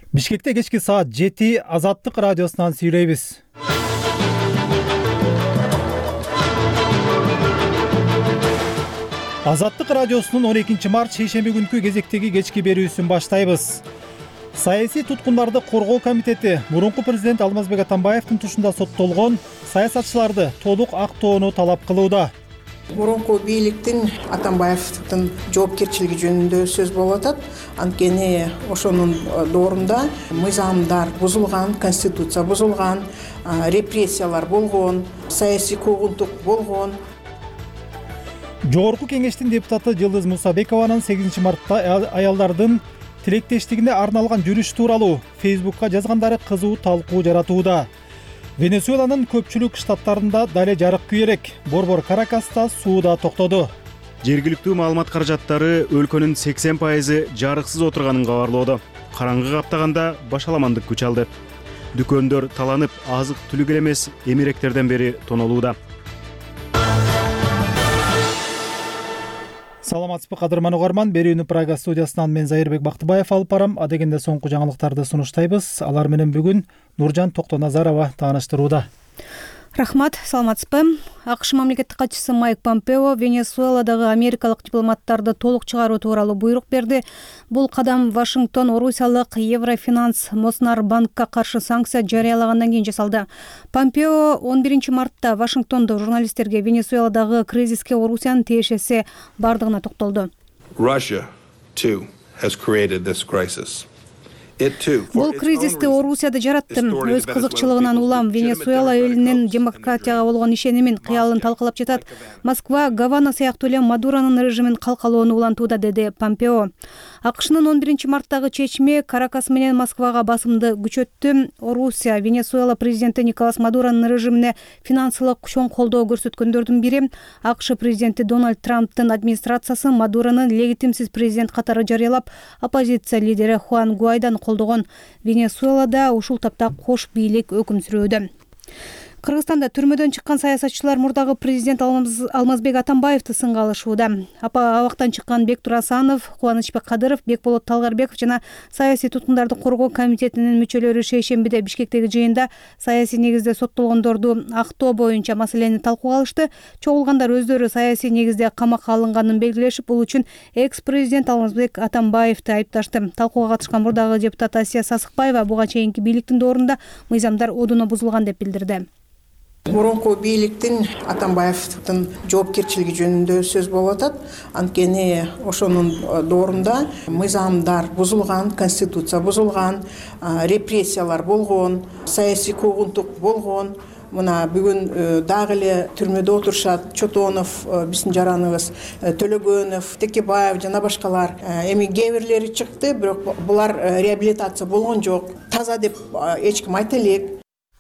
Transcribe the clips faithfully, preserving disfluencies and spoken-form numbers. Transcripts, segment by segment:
Бишкекте кечки саат жети Азаттык радиосунан сүйлөйбүз. Азаттык радиосунун он экинчи март шейшемби күнкү кезектеги кечки берүүсүн баштайбыз. Саясий туткундарды коргоо комитети мурунку президент Алмазбек Атамбаевдин тушунда соттолгон саясатчыларды толук актоону талап кылууда. Мурунку бийликтин Атамбаевдин жоопкерчилиги жөнүндө сөз болуп атат. Анткени ошонун доорунда мыйзамдар бузулган, конституция бузулган, репрессиялар болгон, саясий куугунтук болгон. Жогорку кеңештин депутаты Жылдыз Мусабекованын сегизинчи мартта аялдардын тилектештигине арналган жүрүш тууралуу Фейсбукка жазгандары кызуу талкуу жаратууда. Венесуэланын көпчүлүк штаттарында дале жарык күйерек. Борбор Каракаста сууда токтоду. Жергиликтүү маалымат каражаттары өлкөнүн сексен пайызы жарыксыз отурганын кабарлоодо. Караңгы каптаганда башаламандык күч алды. Дүкөндөр таланып, азык-түлүк эле эмес, эмиректерден бери тонолууда. Саламатсызбы кадырман угарман, берүүнү Прага студиясынан мен Зайырбек Бактыбаев алып барам. Адегенде соңку жаңылыктарды сунуштайбыз. Алар менен бүгүн Нуржан Токтоназарова тааныштырууда. Рахмат, саламатсызбы. АКШ мамлекеттик катчысы Майк Помпео Венесуэладагы америкалык дипломаттарды толук чыгаруу тууралуу буйрук берди. Бул кадам Вашингтон орусиялык Еврофинанс Моснар банкка каршы санкция жарыялагандан кийин жасалды. Помпео он биринчи мартта Вашингтондо журналисттерге Венесуэладагы кризиске Орусиянын тиешеси бардыгына токтолду. Russia too has created this crisis. Бул кризисти Орусия да жаратты. Өз кызыкчылыгынан улам Венесуэла элинин демократияга болгон ишенимин, кыялын талкалап жатат. Москва Гавана сыяктуу эле Мадуронун режимин калкалоону улантууда, деди Помпео. АКШнын он биринчи марттагы чечими Каракас менен Москвага басымды күчөттү. Орусия Венесуэла президенти Николас Мадуронун режимине финансылык чоң колдоо көрсөткөндөрдүн бири. АКШ президенти Дональд Трамптын администрациясы Мадуронун легитимсиз президент катары жарыялап, оппозиция лидери Хуан Гуайдан колдогон. Венесуэлада ушул тапта кош бийлик өкүм сүрүүдө. Кыргызстанда түрмөдөн чыккан саясатчылар мурдагы президент Алмазбек Атамбаевди сынга алышууда. Абактан чыккан Бектур Асанов, Кубанычбек Кадыров, Бекболот Талгарбеков жана саясий туткундарды коргоо комитетинин мүчөлөрү шейшембиде Бишкектеги жыйында саясий негизде соттолгондорду актоо боюнча маселени талкууга алышты. Чогулгандар өздөрү саясий негизде камакка алынганын белгилешип, бул үчүн экс-президент Алмазбек Атамбаевди айыпташты. Талкууга катышкан мурдагы депутат Асия Сасыкбаева буга чейинки бийликтин доорунда мыйзамдар одуно бузулган деп билдирди. Мурунку бийликтин Атамбаевдин жоопкерчилиги жөнүндө сөз болуп атат. Анткени ошонун доорунда мыйзамдар бузулган, конституция бузулган, репрессиялар болгон, саясий куугунтук болгон. Мына бүгүн дагы эле түрмөдө отурушат Чотонов, биздин жараныбыз, Төлөгөнов, Текебаев жана башкалар. Эми кээ бирлери чыкты, бирок булар реабилитация болгон жок. Таза деп эч ким айта элек.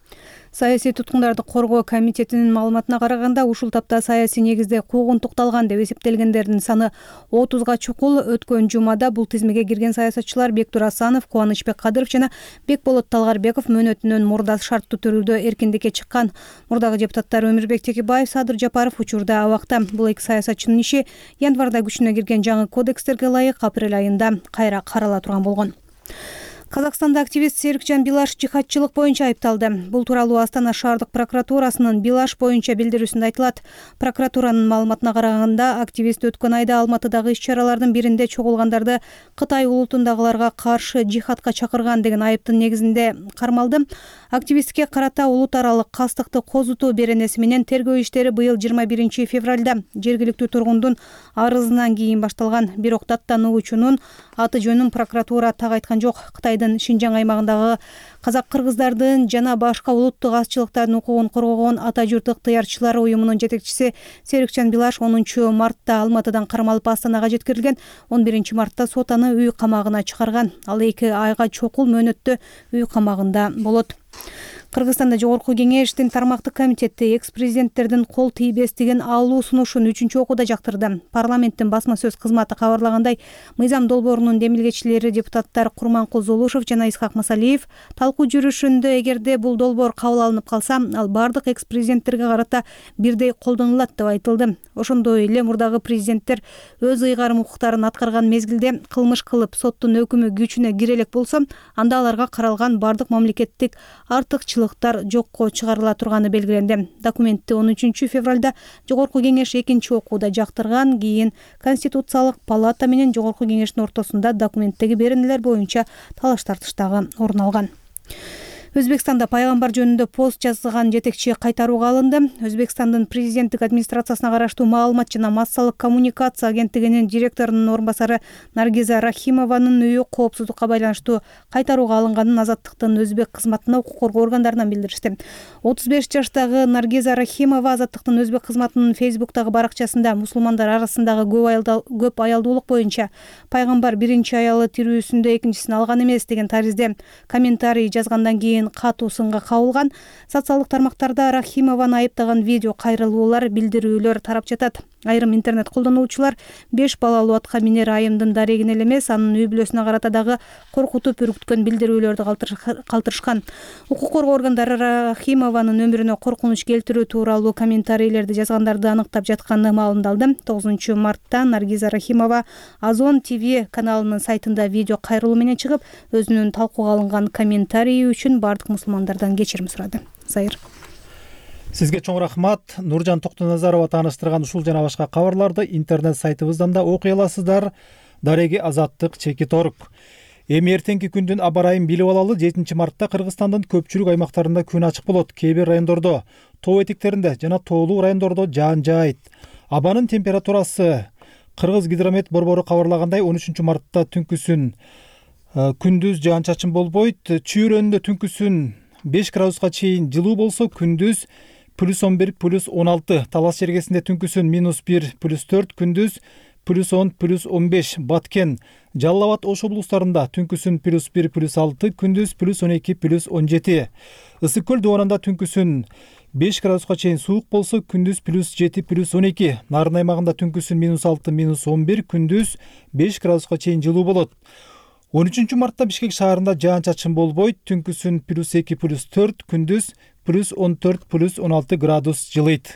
Саясий туткундарды коргоо комитетинин маалыматына караганда, ушул тапта саясий негизде куугунтукталган деп эсептелгендердин саны отузга чукул. Өткөн жумада бул тизмеге кирген саясатчылар Бектур Асанов, Кубанычбек Кадыров жана Бекболот Талгарбеков мөөнөтүнөн мурда шарттуу түрдө эркиндикке чыккан. Мурдагы депутаттар Өмүрбек Текебаев, Садыр Жапаров учурда абакта. Бул эки саясатчынын иши январда күчүнө кирген жаңы кодекстерге ылайык апрель айында кайра карала турган болгон. Казакстанда активист Серикжан Билаш жихадчылык боюнча айыпталды. Бул тууралуу Астана шаардык прокуратурасынын Билаш боюнча билдирүүсүндө айтылат. Прокуратуранын маалыматына караганда, активист өткөн айда Алматыдагы иш-чаралардын биринде чогулгандарды Кытай улутундагыларга каршы жихадка чакырган деген айыптын негизинде кармалды. Активистке карата улут аралык кастыкты козутуу беренеси менен тергөө иштери быйыл жыйырма биринчи февралда жергиликтүү тургундун арызынан кийин башталган. Бирок даттануучунун аты жөнүн прокуратура так айткан жок. Кытай Шинжаң аймагындагы казак-кыргыздардын жана башка улуттук азчылыктардын укугун коргогон Ата журт ыктыярчылары уюмунун жетекчиси Серикжан Билаш онунчу мартта Алматыдан кармалып Астанага жеткирилген. он биринчи мартта сот аны үй камагына чыгарган. Ал эки айга чокул мөөнөттө үй камагында болот. Кыргызстанда Жогорку Кеңештин тармактык комитети экс-президенттердин кол тийбестигин алуу сунушун үчүнчү окууда жактырды. Парламенттин басма сөз кызматы кабарлагандай, мыйзам долбоорунун демилгечилери депутаттар Курманкул Золушев жана Исхак Масалиев талкуу жүрүшүндө эгерде бул долбоор кабыл алынып калса, ал бардык экс-президенттерге карата бирдей колдонулат деп айтылды. Ошондой эле мурдагы президенттер өз ыйгарым укуктарын аткарган мезгилде кылмыш кылып соттун өкүмү күчүнө кире элек болсо, анда аларга каралган бардык мамлекеттик артыкчылыктар жокко чыгарыла турганы белгиленди. Документти он үчүнчү февралда Жогорку Кеңеш экинчи окууда жактырган, кийин Конституциялык палата менен Жогорку Кеңештин ортосунда документтеги беренелер боюнча талаш тартыш дагы орун алган. Өзбекстанда пайгамбар жөнүндө пост жазган жетекчи кайтарууга алынды. Өзбекстандын президенттик администрациясына караштуу маалымат жана массалык коммуникация агенттигинин директорунун орун басары Наргиза Рахимованын үйү коопсуздукка байланыштуу кайтарууга алынганын Азаттыктын өзбек кызматына укук коргоо органдарынан билдиришти. отуз беш жаштагы Наргиза Рахимова Азаттыктын өзбек кызматынын Фейсбуктагы баракчасында мусулмандар арасындагы көп аялдуулук боюнча пайгамбар биринчи аялы тирүүсүндө экинчисин алган эмес деген таризде комментарий жазгандан кийин катуу сынга кабылган. Социалдык тармактарда Рахимованы айыптаган видео кайрылуулар, билдирүүлөр тарап жатат. Айрым интернет колдонуучулар беш балалуу атка минер айымдын дарегин эле эмес, анын үй бүлөсүнө карата дагы коркутуп үркүткөн билдирүүлөрдү калтырышкан. Укук коргоо органдары Рахимованын өмүрүнө коркунуч келтирүү тууралуу комментарийлерди жазгандарды аныктап жатканы маалымдалды. тогузунчу мартта Наргиза Рахимова Озон ТВ каналынын сайтында видео кайрылуу менен чыгып, өзүнүн талкууга алынган комментарийи үчүн бардык мусулмандардан кечирим сурады. Сайыр. Сизге чоң рахмат. Нуржан Токтоназарова тааныштырган ушул жана башка кабарларды интернет сайтыбыздан да окуй аласыздар. Дареги Азаттык чекит орг. Эми эртеңки күндүн аба ырайын билип алалы. жетинчи мартта Кыргызстандын көпчүлүк аймактарында күн ачык болот. Кээ бир райондордо, тоо этектеринде жана тоолуу райондордо жаан жаайт. Абанын температурасы Кыргыз гидромет борбору кабарлагандай он үчүнчү мартта түнкүсүн күндүз жаан-чачын болбойт. Чүйрөндө түнкүсүн беш градуска чейин жылуу болсо, күндүз плюс он бир, плюс он алты. Талас жергесинде түнкүсүн минус бир, плюс төрт, күндүз плюс он, плюс он беш. Баткен, Жалал Абад, Ош облустарында түнкүсүн плюс бир, плюс алты, күндүз плюс он эки, плюс он жети. Ысык көл Дуананда түнкүсүн беш градуска чейин суук болсо, күндүз плюс жети, плюс он эки. Нарын аймагында түнкүсүн минус алты, минус он бир, күндүз беш градуска чейин жылуу болот. он үчүнчү мартта Бишкек шаарында жаан-чачын болбойт. Түнкүсүн плюс эки, плюс төрт, күндүз плюс он төрт, плюс он алты градус жылыйт.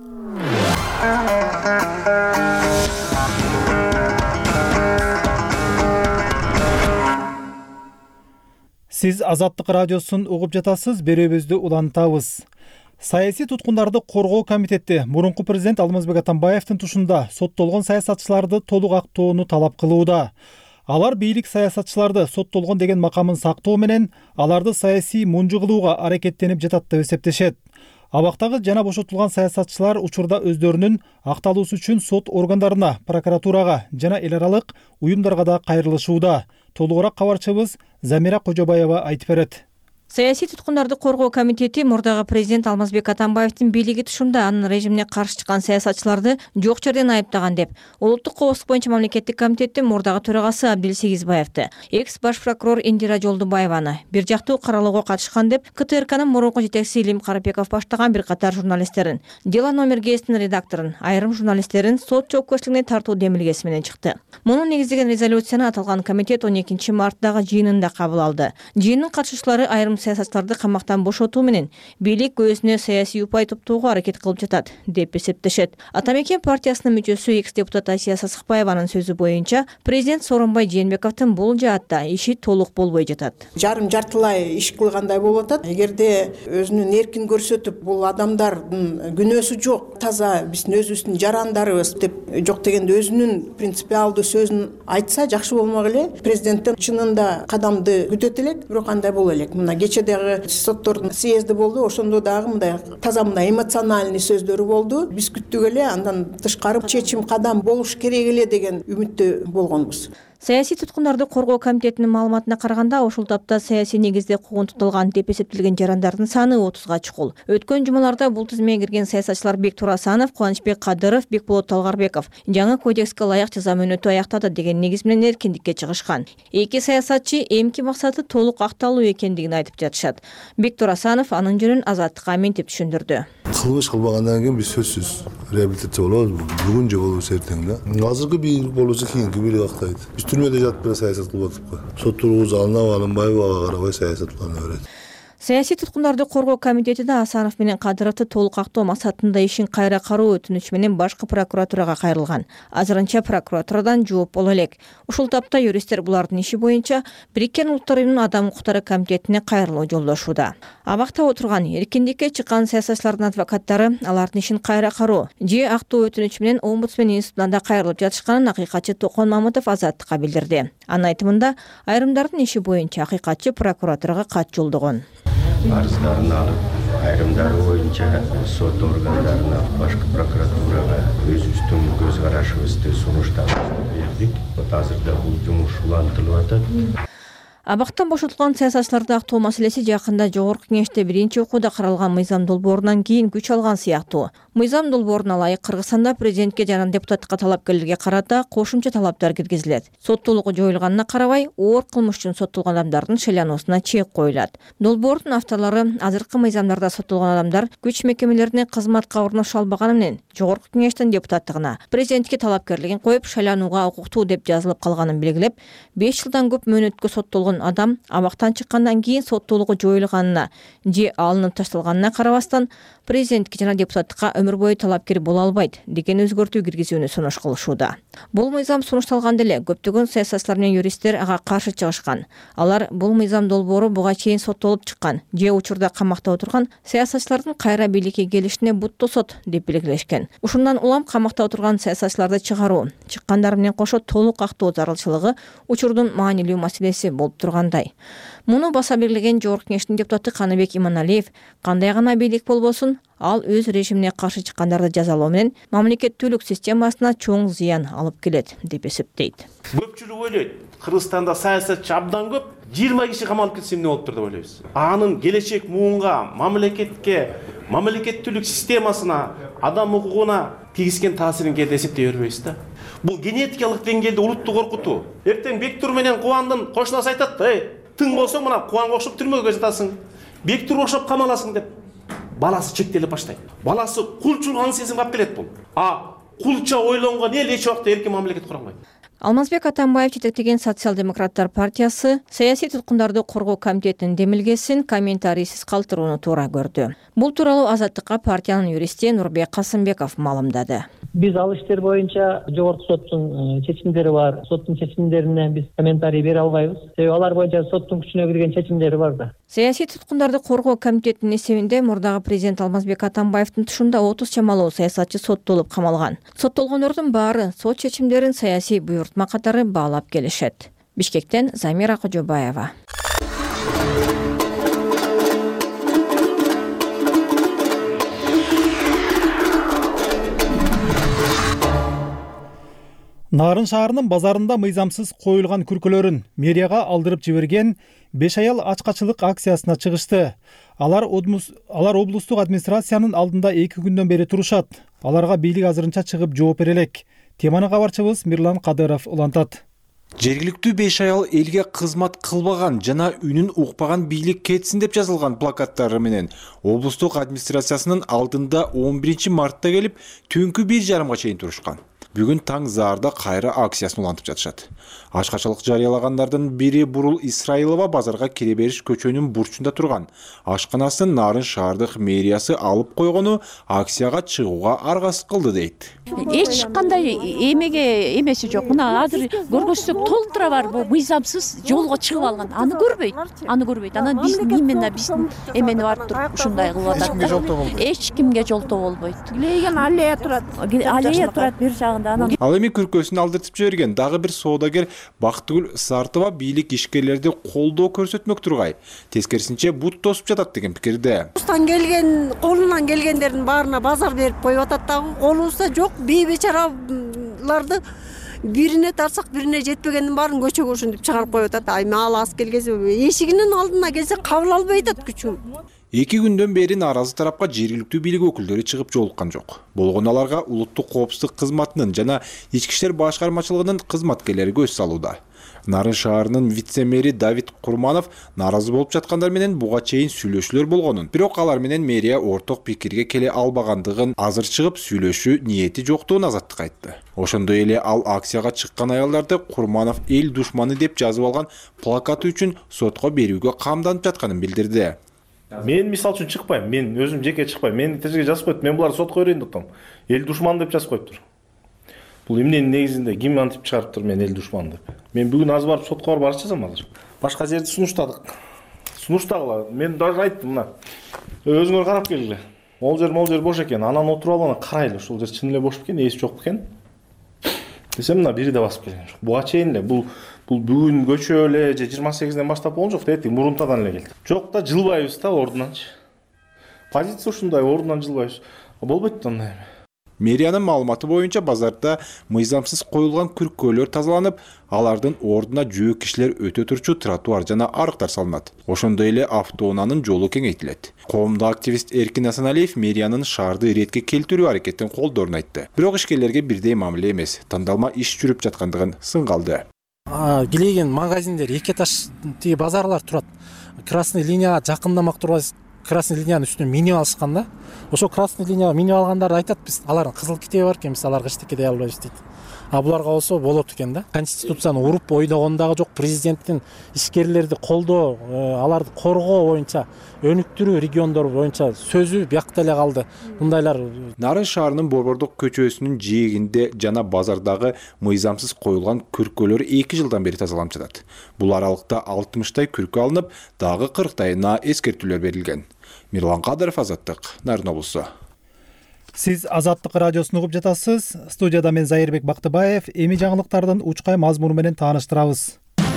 Сиз Азаттык радиосун угуп жатасыз, берүүбүздү улантабыз. Саясий туткундарды коргоо комитети мурунку президент Алмазбек Атамбаевдин тушунда соттолгон саясатчыларды толук актоону талап кылууда. Алар бийлик саясатчыларды соттолгон деген макамын сактоо менен аларды саясий мунжу кылууга аракеттенип жатат деп эсептешет. Абактагы жана бошотулган саясатчылар учурда өздөрүнүн акталуусу үчүн сот органдарына, прокуратурага жана эл аралык уюмдарга да кайрылышууда. Толугураак кабарчыбыз Замира Кожобаева айтып берет. Саясий туткундарды коргоо комитети мурдагы президент Алмазбек Атамбаевдин бийлиги тушунда анын режимине каршы чыккан саясатчыларды жок жерден айыптаган деп улуттук коопсуздук боюнча мамлекеттик комитеттин мурдагы төрагасы Абдил Сегизбаевди, экс баш прокурор Индира Жолдубаеваны, бир жактуу каралууга катышкан деп ка тэ эр кнын мурунку жетекчиси Илим Карапеков баштаган бир катар журналисттерин, Дело номер гезитинин редакторун, айрым журналисттерин сот жоопкерчилигине тартуу демилгеси менен чыкты. Муну негиздеген резолюцияны аталган комитет он экинчи марттагы жыйынында кабыл алды. Жыйындын катышуучулары айрым саясатчыларды камактан бошотуу менен бийлик өзүнө саясий упай топтоого аракет кылып жатат деп эсептешет. Атамекен партиясынын мүчөсү экс депутат Асия Сасыкбаеванын сөзү боюнча, президент Сооронбай Жээнбековдун бул жаатта иши толук болбой жатат. Жарым жартылай иш кылгандай болуп атат. Эгерде өзүнүн эркин көрсөтүп, бул адамдардын күнөөсү жок, таза биздин өзүбүздүн жарандарыбыз деп жок дегенде өзүнүн принципиалдуу сөзүн айтса жакшы болмок эле. Президенттен чынында кадамды күтөт элек, бирок кандай боло элек? Мына кечедеги соттордун съезди болду, ошондо дагы мындай таза мындай эмоциональный сөздөрү болду. Биз күттүк эле, андан тышкары чечим кадам болуш керек эле деген үмүттө болгонбуз. Саясий туткундарды коргоо комитетинин маалыматына караганда, ошол тапта саясий негизде куугунтукталган деп эсептелген жарандардын саны отузга чукул. Өткөн жумаларда бул тизмеге кирген саясатчылар Бектур Асанов, Кубанычбек Кадыров, Бекболот Талгарбеков жаңы кодекске ылайык жаза мөөнөтү аяктады деген негиз менен эркиндикке чыгышкан. Эки саясатчы эмки максаты толук акталуу экендигин айтып жатышат. Бектур Асанов анын жөнүн Азаттыкка ментип түшүндүрдү. Кылмыш кылбагандан кийин биз сөзсүз реабилитация болобуз. Бүгүн же болобуз эртең да. Азыркы бийлик болбосо кийинки бийлик актайт. Биз түрмөдө жатып эле саясат кылып атыпкы. Сот тургуз алынабы алынбайбы ага карабай саясат кылына берет. Саясий туткундарды коргоо комитети да Асанов менен Кадыровду толук актоо максатында ишин кайра кароо өтүнүч менен башкы прокуратурага кайрылган. Азырынча прокуратурадан жооп боло элек. Ушул тапта юристтер булардын иши боюнча Бириккен Улуттар уюмунун Адам укуктары комитетине кайрылуу жолдошууда. Абакта отурган эркиндикке чыккан саясатчылардын адвокаттары алардын ишин кайра кароо же актоо өтүнүч менен омбудсмен институтуна да кайрылып жатышканын акыйкатчы Токон Мамытов Азаттыкка билдирди. Анын айтымында айрымдардын иши боюнча акыйкатчы прокуратурага кат жолдогон. Арыздарын алып, айрымдары боюнча сот органдарына, башкы прокуратурага өзүбүздүн көз карашыбызды сунуштарыбызды бердик. Вот азырда бул жумуш улантылып атат. Абактан бошотулган саясатчыларды актоо маселеси жакында Жогорку Кеңеште биринчи окууда каралган мыйзам долбоорунан кийин күч алган сыяктуу. Мыйзам долбооруна ылайык Кыргызстанда президентке жана депутаттыкка талапкерлерге карата кошумча талаптар киргизилет. Соттуулугу жоюлганына карабай, оор кылмыш үчүн соттолгон адамдардын шайлануусуна чек коюлат. Долбоордун авторлору азыркы мыйзамдарда соттолгон адамдар күч мекемелерине кызматка орноша албаганы менен Жогорку Кеңештин депутаттыгына, президентке талапкерлигин коюп шайланууга укуктуу деп жазылып калганын белгилеп, беш жылдан көп мөөнөткө соттолгон адам абактан чыккандан кийин соттуулугу жоюлганына же алынып ташталганына карабастан президентке жана депутаттыкка өмүр бою талапкер боло албайт деген өзгөртүү киргизүүнү сунуш кылышууда. Бул мыйзам сунушталганда эле көптөгөн саясатчылар менен юристтер ага каршы чыгышкан. Алар бул мыйзам долбоору буга чейин соттолуп чыккан же учурда камакта отурган саясатчылардын кайра бийликке келишине бут тосот деп белгилешкен. Ушундан улам камакта отурган саясатчыларды чыгаруу, чыккандар менен кошо толук актоо зарылчылыгы учурдун маанилүү маселеси болуп тургандай. Муну баса белгилеген Жогорку Кеңештин депутаты Каныбек Иманалиев, кандай гана бийлик болбосун, ал өз режимине каршы чыккандарды жазалоо менен мамлекеттүүлүк системасына чоң зыян алып келет деп эсептейт. Көпчүлүк ойлойт, Кыргызстанда саясатчы абдан көп, жыйырма киши камалып кетсе эмне болуптур деп ойлойбуз. Анын келечек муунга, мамлекетке, мамлекеттүүлүк системасына, адам укугуна тийгизген таасирин кээде эсептей бербейбиз да. Бул генетикалык деңгээлде улутту коркутуу. Эртең Бектур менен Кубандын кошунасы айтат, "Эй, тың болсоң мына Кубанга окшоп түрмөгө жатасың, Бектур окшоп камаласың" деп. Баласы чектелип баштайт. Баласы кулчулган сезим кап келет бул. А кулча ойлонгон эл эч убакта эркин мамлекет кура албайт. Алмазбек Атамбаев жетектеген Социал-демократтар партиясы саясий туткундарды коргоо комитетинин демилгесин комментарийсиз калтырууну туура көрдү. Бул тууралуу Азаттыкка партиянын юристи Нурбек Касымбеков маалымдады. Биз ал иштер боюнча жогорку соттун чечимдери бар. Соттун чечимдерине биз комментарий бере албайбыз. Себеби алар боюнча соттун күчүнө кирген чечимдери бар да. Саясий туткундарды коргоо комитетинин эсебинде мурдагы президент Алмазбек Атамбаевдин тушунда отуз чамалуу саясатчы соттолуп камалган. Соттолгондордун баары сот чечимдерин саясий буйртма катары баалап келишет. Бишкектен Замира Кожобаева. Нарын шаарынын базарында мыйзамсыз коюлган күркөлөрүн мэрияга алдырып жиберген беш аял ачкачылык акциясына чыгышты. Алар алар облустук администрациянын алдында эки күндөн бери турушат. Аларга бийлик азырынча чыгып жооп бере элек. Теманы кабарчыбыз Мирлан Кадыров улантат. Жергиликтүү беш аял элге кызмат кылбаган жана үнүн укпаган бийлик кетсин деп жазылган плакаттары менен облустук администрациясынын алдында он биринчи мартта келип, түнкү бир жарымга чейин турушкан. Бүгүн таң заарда кайра акциясын улантып жатышат. Ачкачылык жарыялагандардын бири Бурул Исраилова базарга кире бериш көчөнүн бурчунда турган. Ашканасын Нарын шаардык мэриясы алып койгону акцияга чыгууга аргасыз кылды дейт. Эч кандай эмеге эмеси жок. Мына азыр көргөзсөк толтура бар бу мыйзамсыз жолго чыгып алган. Аны көрбөйт. Аны көрбөйт. Анан биздин именно биздин эмени барып туруп ушундай кылып атат. Эч кимге жолтоо болбойт. Леген аллея турат. Аллея турат бир жагында. Ал эми күркөсүн алдыртып жиберген дагы бир соодагер Бактыгүл Сартова бийлик ишкерлерди колдоо көрсөтмөк тургай. Тескерисинче бут тосуп жатат деген пикирде. Устан келген, колунан келгендердин баарына базар берип коюп атат дагы. Колубузда жок бейбечараларды бирине тартсак бирине жетпегендин баарын көчөгө ушинтип чыгарып коюп атат. Ай ал аз келгенде эшигинин алдына келсе кабыл албай атат күчүм. Эки күндөн бери нааразы тарапка жергиликтүү бийлик өкүлдөрү чыгып жолуккан жок. Болгон аларга улуттук коопсуздук кызматынын жана ички иштер башкармачылыгынын кызматкерлери көз салууда. Нарын шаарынын вице-мэри Давид Курманов нааразы болуп жаткандар менен буга чейин сүйлөшүүлөр болгонун, бирок алар менен мэрия орток пикирге келе албагандыгын, азыр чыгып сүйлөшүү ниети жоктугун Азаттыкка айтты. Ошондой эле ал акцияга чыккан аялдарды Курманов эл душманы деп жазып алган плакаты үчүн сотко берүүгө камданып жатканын билдирди. Мен мисал үчүн чыкпайм, мен өзүм жеке чыкпайм. Мен тизге жазып коет, мен буларды сотко берейин деп атам. Эл душман деп жазып коюптур. Бул эмненин негизинде ким антип чыгарыптыр мен эл душман деп. Мен бүгүн азыр барып сотко барып арыз жазам азыр. Башка жерде сунуштадык. Сунуштагыла. Мен даже айттым мына. Өзүңөр карап келгиле. Ол жер мол жер бош экен. Анан отуруп алып ана карайлы. Ушул жер чын эле бош бекен, эс жок бекен. Десем мына бири да басып келген жок. Буга чейин эле бул бул бүгүн көчө эле же жыйырма сегизден баштап болгон жок. Эртең мурунтадан эле келди. Жок да жылбайбыз да ордунанчы. Позиция ушундай, ордунан жылбайбыз. Болбойт да андай. Мэриянын маалыматы боюнча базарда мыйзамсыз коюлган күркөөлөр тазаланып, алардын ордуна жөө кишилер өтө турчу тротуар жана арыктар салынат. Ошондой эле автоунаанын жолу кеңейтилет. Коомдук активист Эркин Асаналиев мэриянын шаарды иретке келтирүү аракетин колдоорун айтты. Бирок ишкерлерге бирдей мамиле эмес, тандалма иш жүрүп жаткандыгын сынгалды. Килеген магазиндер, эки этаж тиги базарлар турат. Красный линияга жакындамак турбайбыз. Красный линияның үстүнө минип алышкан да. Ошо красный линияга минип алгандарды айтат, биз алардын кызыл китеби бар экен, биз аларга эчтеке дей албайбыз дейт. А буларга болсо болот экен да. Конституцияны уруп ойногон дагы жок, президенттин ишкерлерди колдоо, аларды коргоо боюнча, өнүктүрүү региондор боюнча сөзү биякта эле калды. Мындайлар Нарын шаарынын Борбордук көчөсүнүн жээгинде жана базардагы мыйзамсыз коюлган күркөлөр эки жылдан бери тазаланып жатат. Бул аралыкта алтымыштай күркө алынып, дагы кырктайына эскертүүлөр берилген. Мирлан Кадыров, Азаттык, Нарын облусу. Сиз Азаттык радиосун угуп жатасыз. Студияда мен Зайырбек Бактыбаев. Эми жаңылыктардын учкай мазмуну менен тааныштырабыз.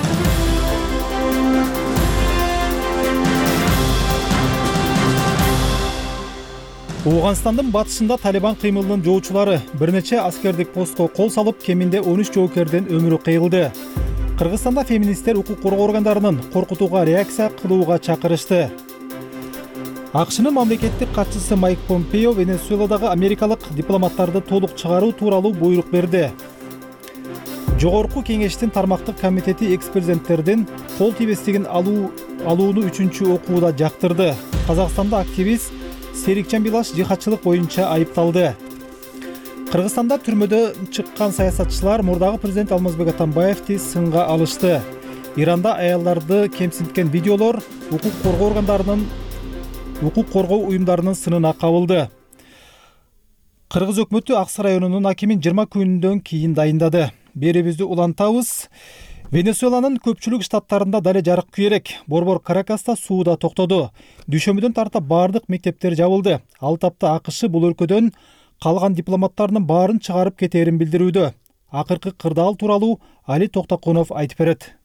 Ооганстандын батышында Талибан кыймылынын жоочулары бир нече аскердик постко кол салып, кеминде он үч жоокердин өмүрү кыйылды. Кыргызстанда феминисттер укук коргоо органдарынын коркутууга реакция кылууга чакырышты. АКШнын мамлекеттик катчысы Майк Помпео Венесуэладагы америкалык дипломаттарды толук чыгаруу тууралуу буйрук берди. Жогорку кеңештин тармактык комитети экс-президенттердин кол тийбестигин алуу алууну үчүнчү окууда жактырды. Казакстанда активист Серикчан Билаш жихадчылык боюнча айыпталды. Кыргызстанда түрмөдө чыккан саясатчылар мурдагы президент Алмазбек Атамбаевди сынга алышты. Иранда аялдарды кемсинткен видеолор укук коргоо органдарынын укук коргоо уюмдарынын сынына кабылды. Кыргыз өкмөтү Аксы районунун акимин жыйырма күндөн кийин дайындады. Беребизди улантабыз. Венесуэланын көпчүлүк штаттарында дале жарык күйерек. Борбор Каракаста суу да токтоду. Дүйшөмбүдөн тарта бардык мектептер жабылды. Ал тапта АКШ бул өлкөдөн калган дипломаттарынын баарын чыгарып кетерин билдирүүдө. Акыркы кырдаал тууралуу Али Токтокунов айтып берет.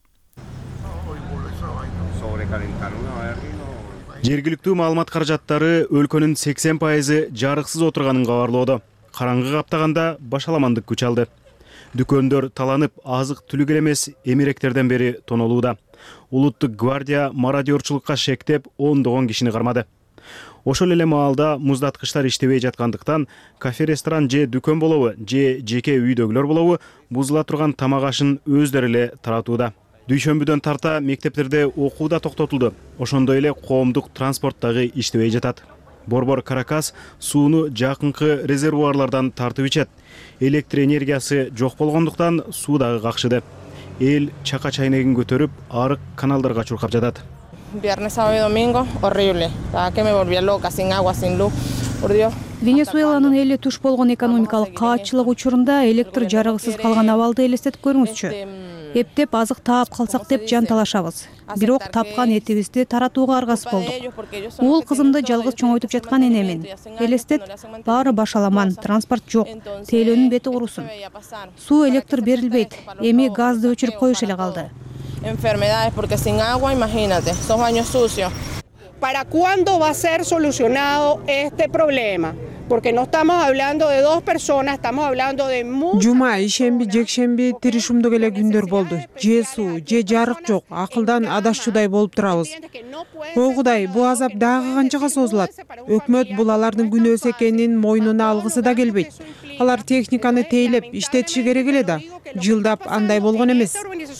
Жергиликтүү маалымат каражаттары өлкөнүн сексен пайызы жарыксыз отурганын кабарлоодо. Караңгы каптаганда башаламандык күч алды. Дүкөндөр таланып, азык түлүк эмес эмеректерден бери тонолууда. Улуттук гвардия мародерчулукка шектеп ондогон кишини кармады. Ошол эле маалда муздаткычтар иштебей жаткандыктан кафе-ресторан же дүкөн болобу, же жеке үйдөгүлөр болобу бузула турган тамак ашын өздөрү эле таратууда. Дүйшөмбүдөн тарта мектептерде окуу да токтотулду. Ошондой эле коомдук транспорт дагы иштебей жатат. Борбор Каракас сууну жакынкы резервуарлардан тартып ичет. Электр энергиясы жок болгондуктан суу дагы какшыды. Эл чака чайнегин көтөрүп, арык каналдарга чуркап жатат. Viernes, sábado y domingo, horrible. Estaba que me volvía loca, sin agua, sin luz. Por Dios. Венесуэланын эли туш болгон экономикалык каатчылык учурунда электр жарыгысыз калган абалды элестетип көрүңүзчү. Эптеп азык таап калсак деп жан талашабыз. Бирок тапкан этибизди таратууга аргасыз болдук. Уул кызымды жалгыз чоңойтуп жаткан энемин. Элестет, баары башаламан, транспорт жок, тейлөөнүн бети курусун. Суу, электр берилбейт, эми газды өчүрүп коюш эле калды. Enfermedades, porque sin agua, imagínate, esos baños sucios. ¿Para cuándo va a ser solucionado este problema? Porque no estamos hablando de dos personas, estamos hablando de muchas. Жума, ишемби, жекшемби тиришумдук эле күндөр болду. Же суу, же жарык жок, акылдан адашчудай болуп турабыз. О Кудай, бул азап дагы канчага созулат? Өкмөт бул алардын күнөөсү экенин мойнуна алгысы да келбейт. Алар техниканы тейлеп иштетиши керек эле да. Жылдап андай болгон эмес.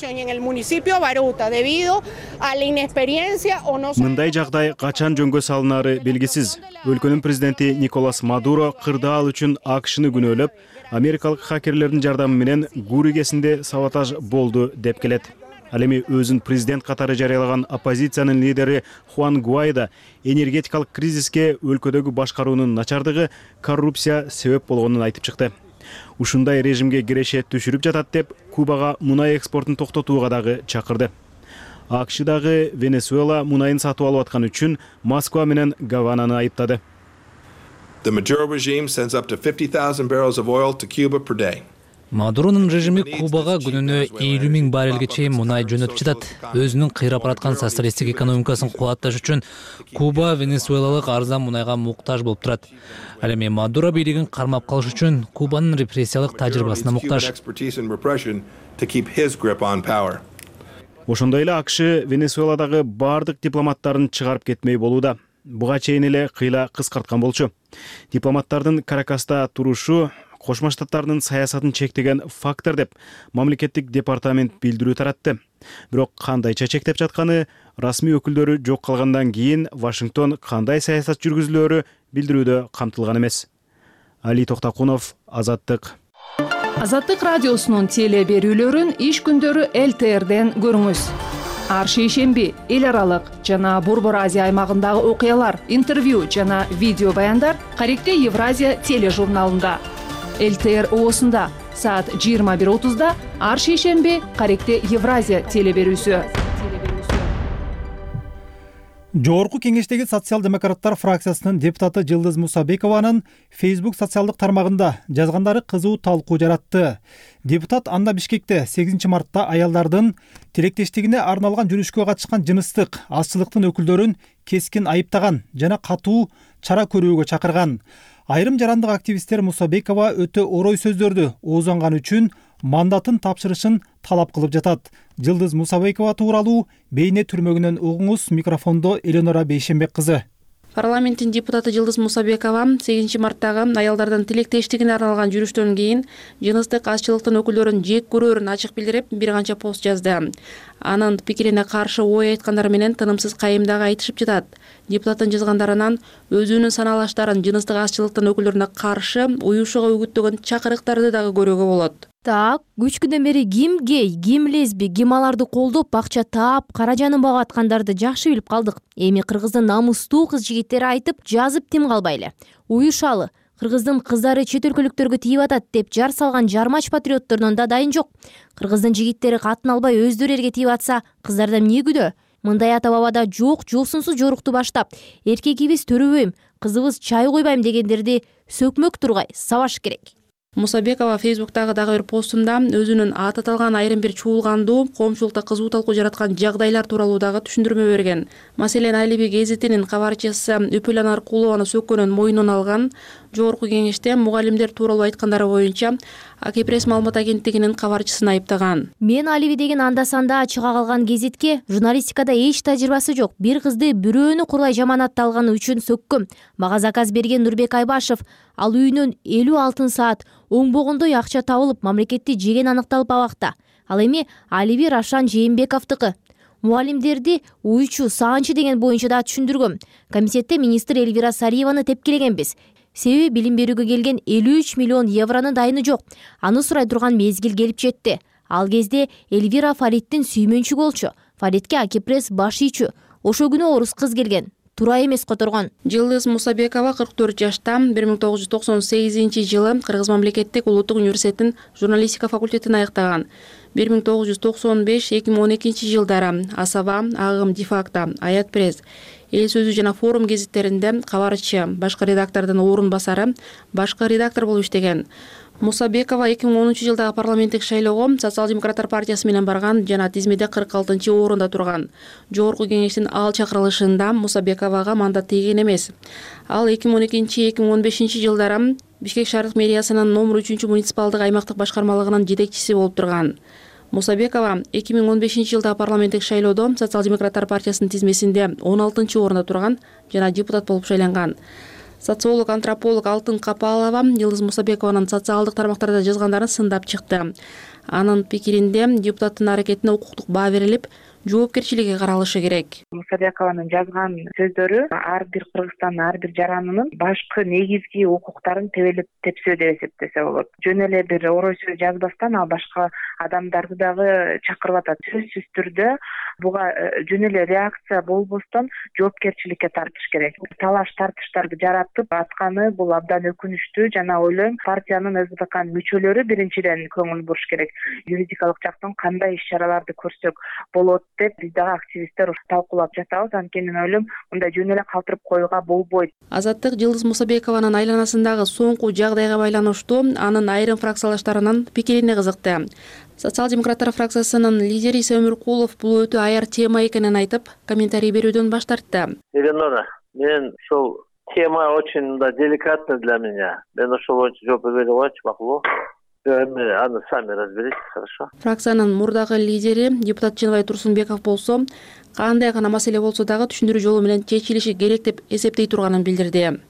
Мындай жагдай качан жөнгө салынары белгисиз. Өлкөнүн президенти Николас Мадуро кырдаал үчүн АКШны күнөөлөп, америкалык хакерлердин жардамы менен Гуригесинде саботаж болду деп келет. Ал эми өзүн президент катары жарыялаган оппозициянын лидери Хуан Гуайдо энергетикалык кризиске өлкөдөгү башкаруунун начардыгы коррупция себеп болгонун айтып чыкты. Ушундай режимге киреше түшүрүп жатат деп Кубага мунай экспортун токтотууга дагы чакырды. АКШдагы Венесуэла мунайын сатып алып аткан үчүн Москва менен Гавананы айыптады. The Maduro regime sends up to fifty thousand barrels of oil to Cuba per day. Мадуронун режими Кубага күнүнө элүү миң баррелге чейин мунай жөнөтүп жатат. Өзүнүн кыйрап бараткан социалисттик экономикасын кубатташ үчүн Куба венесуэлалык арзан мунайга муктаж болуп турат. Ал эми Мадуро бийлигин кармап калыш үчүн Кубанын репрессиялык тажрыйбасына муктаж. Ошондой эле АКШ Венесуэладагы бардык дипломаттарын чыгарып кетмей болууда. Буга чейин эле кыйла кыскарткан болчу. Дипломаттардын Каракаста турушу Кошмо Штаттардын саясатын чектеген фактор деп мамлекеттик департамент билдирүү таратты. Бирок кандайча чектеп жатканы расмий өкүлдөрү жок калгандан кийин Вашингтон кандай саясат жүргүзүлөөрү билдирүүдө камтылган эмес. Али Токтакунов, Азаттык. Азаттык радиосунун теле берүүлөрүн иш күндөрү Эл Т Рден көрүңүз. Ар шейшемби эл аралык жана Борбор Азия аймагындагы окуялар, интервью жана видео баяндар Каректе Евразия тележурналында. Эл Т Р оосунда саат жыйырма бир отузда, ар шейшемби Каректе Евразия теле берүүсү. Жогорку кеңештеги социал-демократтар фракциясынын депутаты Жылдыз Мусабекованын Facebook социалдык тармагында жазгандары кызуу талкуу жаратты. Депутат анда Бишкекте сегизинчи мартта аялдардын тилектештигине арналган жүрүшкө катышкан жыныстык азчылыктын өкүлдөрүн кескин айыптаган жана катуу чара көрүүгө чакырган. Айрым жарандык активисттер Мусабекова өтө орой сөздөрдү оозанган үчүн мандатын тапшырышын талап кылып жатат. Жылдыз Мусабекова тууралуу бейне түрмөгүнөн угуңуз, микрофондо Эленора Бейшенбек кызы. Парламенттин депутаты Жылдыз Мусабекова сегизинчи марттагы аялдардын тилектештигине арналган жүрүштөн кийин жыныстык азчылыктын өкүлдөрүн жек көрөрүн ачык билдирип, бир канча пост жазды. Анын пикирине каршы ой айткандар менен тынымсыз кайымдагы айтышып жатат. Депутаттын жазгандарынан өзүнүн саналаштарын жыныстык азчылыктын өкүлдөрүнө каршы уюшууга үгүттөгөн чакырыктарды дагы көрүүгө болот. Так, үч күндөн бери ким гей, ким лесби, ким аларды колдоп, акча таап, каражанын багып аткандарды жакшы билип калдык. Эми Кыргыздын намустуу кыз жигиттери айтып, жазып тим калбайлы. Уюшалы. Кыргыздын кыздары чет өлкөлүктөргө тийип атат деп жар салган жармач патриоттордон да дайын жок. Кыргыздын жигиттери катын албай өздөрү эрге тийип атса, кыздарда эмне күдө? Мындай ата бабада жок жосунсуз жорукту баштап, эркегибиз төрөбөйм, кызыбыз чай койбайм дегендерди сөкмөк тургай сабаш керек. Мусабекова Фейсбуктагы дагы бир постунда өзүнүн аты аталган айрым бир чуулгандуу, коомчулукта кызуу талкуу жараткан жагдайлар тууралуу дагы түшүндүрмө берген. Маселен, Алиби гезитинин кабарчысы Үпүл Анаркулованы сөккөнүн мойнуна алган. Жогорку кеңеште мугалимдер тууралуу айткандары боюнча Акипресс маалымат агенттигинин кабарчысын айыптаган. Мен Алиби деген анда-санда чыга калган гезитке журналистикада эч тажрыйбасы жок. Бир кызды бирөөнү курулай жаманатталганы үчүн сөккөм. Мага заказ берген Нурбек Айбашев, ал үйүнөн элүү алтын саат оңбогондой акча табылып, мамлекетти жеген аныкталып абакта. Ал эми Алиби Рашан Жээнбековдуку. Мугалимдерди уйчу, саанчы деген боюнча да түшүндүргөм. Комитетте министр Эльвира Сариеваны тепкилегенбиз. Себеби билим берүүгө келген элүү үч миллион евронун дайыны жок. Аны сурай турган мезгил келип жетти. Ал кезде Эльвира Фариттин сүймөнчү болчу. Фаритке Акипресс баш ийчү. Ошо күнү орус кыз келген. Тура эмес которгон. Жылдыз Мусабекова кырк төрт жашта бир миң тогуз жүз токсон сегизинчи жылы Кыргыз мамлекеттик улуттук университетинин журналистика факультетин аяктаган. бир миң тогуз жүз токсон беш эки миң он экинчи жылдары Асаба, Агым, Дефакта, Аят пресс, Эл сөзү жана форум гезиттеринде кабарчы, башкы редактордун орун басары, башкы редактор болуп иштеген. Мусабекова эки миң онунчу жылдагы парламенттик шайлоого Социал демократтар партиясы менен барган жана тизмеде кырк алтынчы орунда турган. Жогорку кеңештин ал чакырылышында Мусабековага мандат тийген эмес. Ал эки миң он экинчи эки миң он бешинчи жылдары Бишкек шаардык мэриясынын номер үчүнчү муниципалдык аймактык башкармалыгынын жетекчиси болуп турган. Мусабекова эки миң он бешинчи жылдагы парламенттик шайлоодо Социал демократтар партиясынын тизмесинде он алтынчы орунда турган жана депутат болуп шайланган. Социолог, антрополог Алтын Капалова Жылдыз Мусабекованын социалдык тармактарда жазгандарын сындап чыкты. Анын пикиринде депутаттын аракетине укуктук баа берилип, жоопкерчилиги каралышы керек. Мусабекованын жазган сөздөрү ар бир Кыргызстандын ар бир жаранынын башкы негизги укуктарын тебелеп тепсөө деп эсептесе болот. Жөн эле бир орой сөз жазбастан ал башка адамдарды дагы чакырып атат. Сөзсүз түрдө буга жөн эле реакция болбостон жоопкерчиликке тартыш керек. Талаш тартыштарды жаратып атканы бул абдан өкүнүчтүү жана ойлойм партиянын СДКнын мүчөлөрү биринчиден көңүл буруш керек. Юридикалык жактан кандай иш-чараларды көрсөк болот деп биз дагы активисттер талкуулап жатабыз. Анткени мен ойлойм мындай жөн эле калтырып коюуга болбойт. Азаттык Жылдыз Мусабекованын айланасындагы соңку жагдайга байланыштуу анын айрым фракциялаштарынын пикирине кызыкты. Социал демократтар фракциясынын лидери Иса Өмүркулов бул өтө аяр тема экенин айтып, комментарий берүүдөн баш тартты. Элеонора, мен ушул тема очень деликатна для меня. Мен ошол боюнча жооп бере койчу, макулбу? Аны сами разберитесь, хорошо? Фракциянын мурдагы лидери депутат Чыныбай Турсунбеков болсо, кандай гана маселе болсо дагы түшүндүрүү жолу менен чечилиши керек деп эсептей турганын билдирди.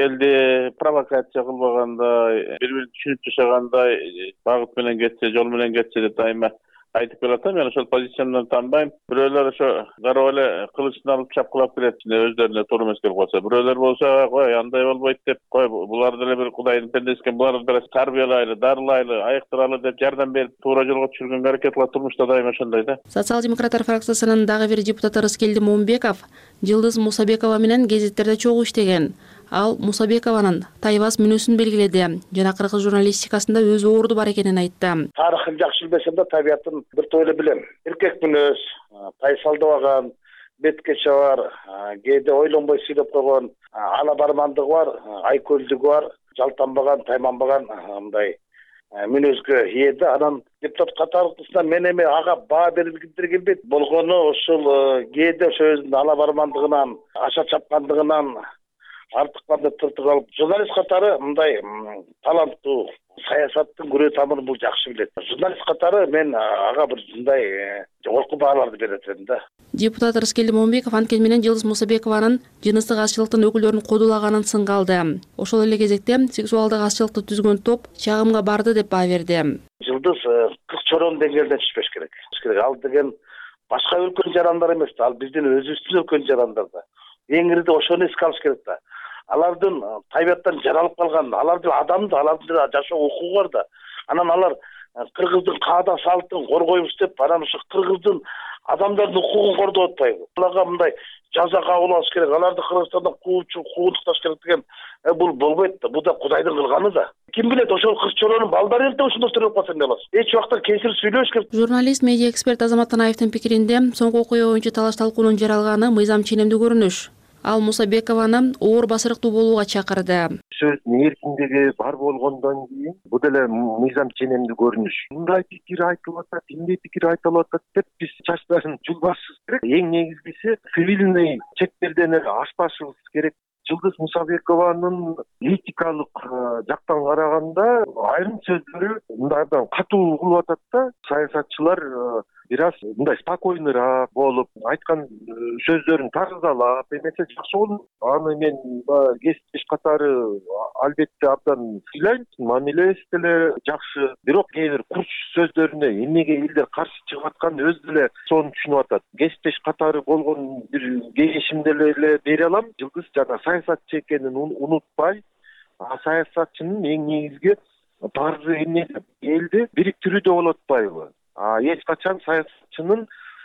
Элди провокация кылбагандай, бири-бирин түшүнүп жашагандай, багыт менен кетсе, жол менен кетсе деп дайыма айтып келатам. Мен ошол позициямдан танбайм. Бирөөлөр ошо карап эле кылычын алып чапкылап келет, өздөрүнө туура эмес келип калса. Бирөөлөр болсо, кой андай болбойт деп, кой булар деле бир Кудайдын пендеси экен, буларды деле тарбиялайлы, дарылайлы, айыктыралы деп жардам берип, туура жолго түшүргөнгө аракет кылат. Турмушта дайыма ошондой да. Социал демократтар фракциясынын дагы бир депутаты Рыскелди Момбеков Жылдыз Мусабекова менен гезиттерде чогуу иштеген. Ал Мусабекованын тайбас мүнөсүн белгиледи жана кыргыз журналистикасында өз орду бар экенин айтты. Тарыхын жакшы билбесем да табиятын бир тойлы билем. Эркек мүнөс, тайсалдабаган, беткече бар, кээде ойлонбой сүйлөп койгон, ала бармандыгы бар, айкөлдүгү бар, жалтанбаган, тайманбаган мындай мүнөзгө ээ да. Анан депутат катарында мен эми ага баа бергиндер келбейт. Болгону ушул кээде ошо өзүнүн ала бармандыгынан, аша чапкандыгынан артыкканды тыртык алып, журналист катары мындай таланттуу, саясаттын күрөө тамырын бул жакшы билет. Журналист катары мен ага бир мындай жогорку бааларды берет элем да. Депутат Рыскелди Момбеков анткени менен Жылдыз Мусабекованын жыныстык азчылыктын өкүлдөрүн кодулаганын сыңгалды. Ошол эле кезекте сексуалдык азчылыкты түзгөн топ чагымга барды деп баа берди. Жылдыз кыз чоронун деңгээлине түшпөш керек. Ал деген башка өлкөнүн жарандар эмес да, ал биздин өзүбүздүн өлкөнүн жарандар да. Эң ирide ошону эске алыш керек да. Алардын табияттан жаралып калган, алардын адамды, алардын жашоо укугу бар да. Анан алар кыргыздын каада салтын коргойбуз деп, анан ошо кыргыздын адамдардын укугун кордоп атпайбы? Аларга мындай жаза кабыл алыш керек. Аларды Кыргызстандан куучу, куугунтукташ керек деген бул болбойт да. Бул да Кудайдын кылганы да. Ким билет, ошол кыз чоронун балдары эле ошондой төрөлүп калса эмне болот? Эч убакта кесирип сүйлөш керек. Журналист, медиа эксперт Азамат Танаевдин пикиринде, соңку окуя боюнча талаш талкуунун жаралганы мыйзам ченемдүү көрүнүш. Ал Мусабекованы оор басырыктуу болууга чакырды. Сөздүн эркиндиги бар болгондон кийин бул деле мыйзам ченемдүү көрүнүш. Мындай пикир айтылып атат, тиндей пикир айтылып атат деп биз чачтарын жулбашыбыз керек. Эң негизгиси цивилный чектерден эле ашпашыбыз керек. Жылдыз Мусабекованын этикалык жактан караганда айрым сөздөрү мындайдан катуу угулуп атат да. Саясатчылар бир аз мындай спокойныраак болуп, айткан сөздөрүн тазалап, эмесе жакшы болот. Аны мен кесиптеш катары албетте абдан сыйлайм. Мамилеси деле жакшы. Бирок кээ бир курч сөздөрүнө эмнеге элдер каршы чыгып атканын өзү деле сону түшүнүп атат. Кесиптеш катары болгон бир кеңешимди эле бере алам. Жылдыз жана саясатчы экенин унутпай, саясатчынын эң негизги баары эмне элди бириктирүүдө болуп атпайбы? Эч качан саясатчынын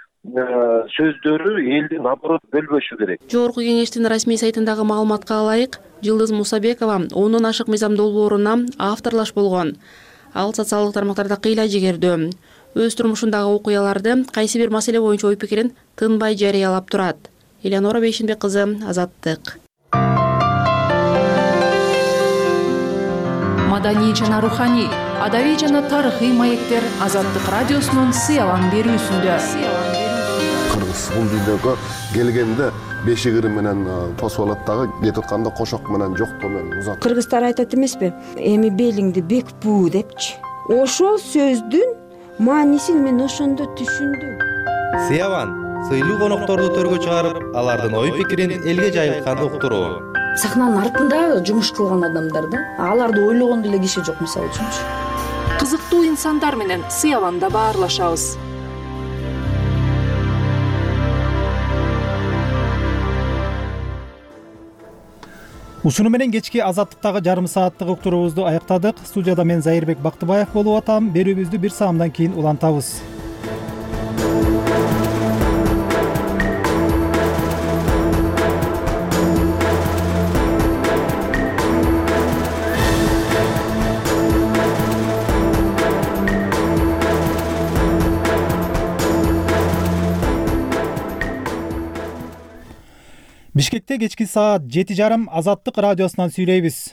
сөздөрү элди наоборот бөлбөшү керек. Жогорку кеңештин расмий сайтындагы маалыматка ылайык, Жылдыз Мусабекова ондон ашык мыйзам долбооруна авторлаш болгон. Ал социалдык тармактарда кыйла жигердүү. Өз турмушундагы окуяларды, кайсы бир маселе боюнча ой пикирин тынбай жарыялап турат. Элеонора Бейшинбек кызы, Азаттык. маданий жана руханий, адабий жана тарыхый маектер Азаттык радиосунун сыялан берүүсүндө. Кыргыз бул дүйнөгө келгенде бешик ыры менен тосуп алат дагы, кетип атканда кошок менен жоктоо менен узат. Кыргыздар айтат эмеспи? Эми белиңди бек буу депчи. Ошол сөздүн маанисин мен ошондо түшүндүм. Сыяван сыйлуу конокторду төргө чыгарып, алардын ой пикирин элге жайылтканды уктуруу. Сахнанын артында жумуш кылган адамдар да, аларды ойлогондо эле киши жок, мисалы үчүнчү. Кызыктуу инсандар менен Сыяванда баарлашабыз. Ушуну менен кечки Азаттыктагы жарым сааттык уктуруубузду аяктадык. Студияда мен Зайырбек Бактыбаев болуп атам. Берүүбүздү бир саамдан кийин улантабыз. Бишкекте кечки саат жети жарым Азаттык радиосунан сүйлөйбүз.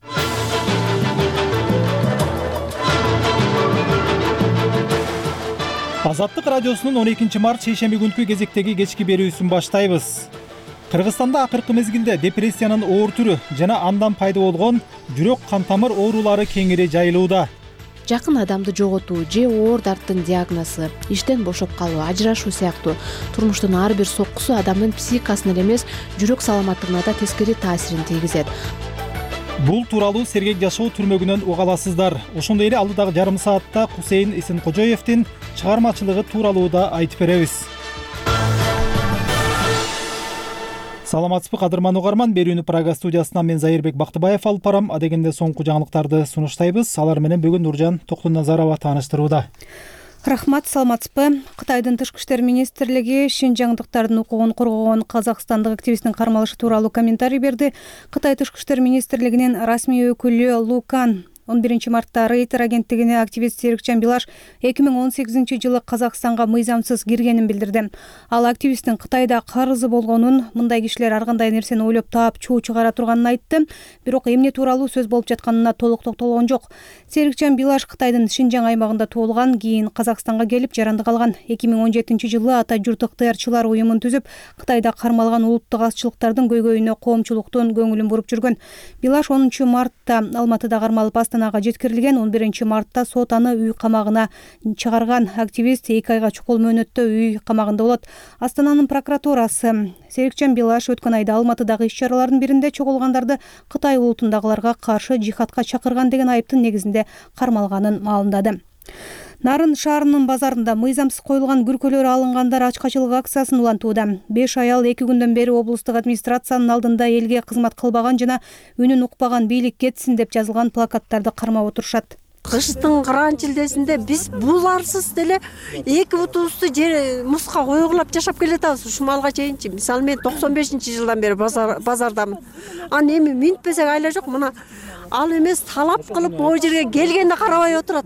Азаттык радиосунун он экинчи март шейшемби күнкү кезектеги кечки берүүсүн баштайбыз. Кыргызстанда акыркы мезгилде депрессиянын оор түрү жана андан пайда болгон жүрөк кан тамыр оорулары кеңири жайылууда. Жакын адамды жоготуу же оор дарттын диагнозу, иштен бошоп калуу, ажырашуу сыяктуу турмуштун ар бир соккусу адамдын психикасына эле эмес, жүрөк саламаттыгына да тескери таасирин тийгизет. Бул тууралуу Сергек жашоо түрмөгүнөн уга аласыздар. Ошондой эле алдыдагы жарым саатта Кусейин Исенкожоевдин чыгармачылыгы тууралуу да айтып беребиз. Саламатсызбы кадырман угарман, берүүнү Прага студиясынан мен Зайырбек Бактыбаев алып барам. Адегенде соңку жаңылыктарды сунуштайбыз. Алар менен бүгүн Нуржан Токтуназарова тааныштырууда. Рахмат, саламатсызбы. Кытайдын тышкы иштер министрлиги шинжаңдыктардын укугун коргогон казакстандык активисттин кармалышы тууралуу комментарий берди. Кытай тышкы иштер министрлигинин расмий өкүлү Лукан он биринчи мартта Рейтер агенттигине активист Серикчан Билаш эки миң он сегизинчи жылы Казакстанга мыйзамсыз киргенин билдирди. Ал активисттин Кытайда карызы болгонун, мындай кишилер ар кандай нерсени ойлоп таап чуу чыгара турганын айтты. Бирок эмне тууралуу сөз болуп жатканына толук токтолгон жок. Серикчан Билаш Кытайдын Шинжаң аймагында туулган, кийин Казакстанга келип жарандык алган. эки миң он жетинчи жылы ата журт ыктыярчылар уюмун түзүп, Кытайда кармалган улуттук азчылыктардын көйгөйүнө коомчулуктун көңүлүн буруп жүргөн. Билаш онунчу мартта Алматыда кармалып Астанага жеткирилген. он биринчи мартта сот аны үй камагына чыгарган. Активист эки айга чукул мөөнөттө үй камагында болот. Астананын прокуратурасы Серикчан Билаш өткөн айда Алматыдагы иш-чаралардын биринде чогулгандарды Кытай улутундагыларга каршы жихадка чакырган деген айыптын негизинде кармалганын маалымдады. Нарын шаарынын базарында мыйзамсыз коюлган күркөлөр алынгандар ачкачылык акциясын улантууда. беш аял эки күндөн бери облустук администрациянын алдында элге кызмат кылбаган жана үнүн укпаган бийлик кетсин деп жазылган плакаттарды кармап отурушат. Кыштын кыран чилдесинде биз буларсыз деле эки бутубузду жер муска койгулап жашап келатабыз ушул малга чейинчи. Мисалы мен токсон бешинчи жылдан бери базар базардамын. Аны эми мүнтпесек айла жок, мына ал эмес талап кылып могу жерге келгенде карабай отурат.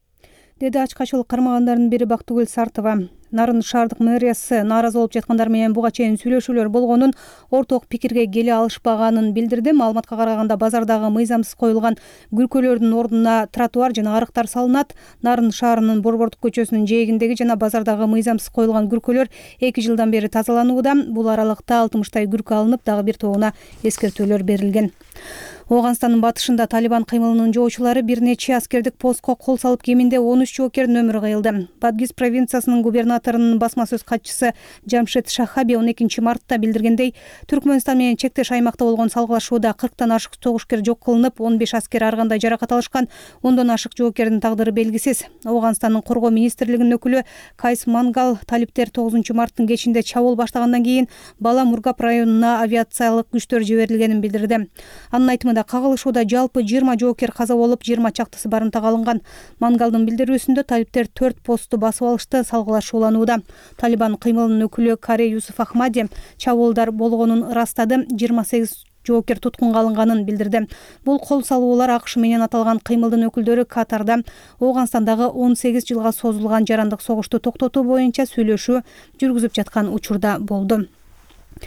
Деди ачкачылык кармагандардын бири Бактыгүл Сартова. Нарын шаардык мэриясы нааразы болуп жаткандар менен буга чейин сүйлөшүүлөр болгонун, орток пикирге келе алышпаганын билдирди. Маалыматка караганда базардагы мыйзамсыз коюлган күркөлөрдүн ордуна тротуар жана арыктар салынат. Нарын шаарынын Борбордук көчөсүнүн жээгиндеги жана базардагы мыйзамсыз коюлган күркөлөр эки жылдан бери тазаланууда. Бул аралыкта алтымыштай күркө алынып, дагы бир тобуна эскертүүлөр берилген. Ооганстандын батышында Талибан кыймылынын жоочулары бир нече аскердик постко кол салып, кеминде он үч жоокердин өмүрү кыйылды. Бадгиз провинциясынын губернаторунун басма сөз катчысы Жамшед Шахаби он экинчи мартта билдиргендей, Түркмөнстан менен чектеш аймакта болгон салгылашууда кырктан ашык согушкер жок кылынып, он беш аскер ар кандай жаракат алышкан, ондон ашык жоокердин тагдыры белгисиз. Ооганстандын коргоо министрлигинин өкүлү Кайс Мангал талиптер тогузунчу марттын кечинде чабуул баштагандан кийин Бала Мургап районуна авиациялык күчтөр жиберилгенин билдирди. Анын айтымында кагылышууда жалпы жыйырма жоокер каза болуп, жыйырма чактысы барымтага алынган. Мангалдын билдирүүсүндө талиптер төрт посту басып алышты, салгылашууланууда. Талибан кыймылынын өкүлү Каре Юсуф Ахмади чабуулдар болгонун ырастады, жыйырма сегиз жоокер туткунга алынганын билдирди. Бул кол салуулар АКШ менен аталган кыймылдын өкүлдөрү Катарда Ооганстандагы он сегиз жылга созулган жарандык согушту токтотуу боюнча сүйлөшүү жүргүзүп жаткан учурда болду.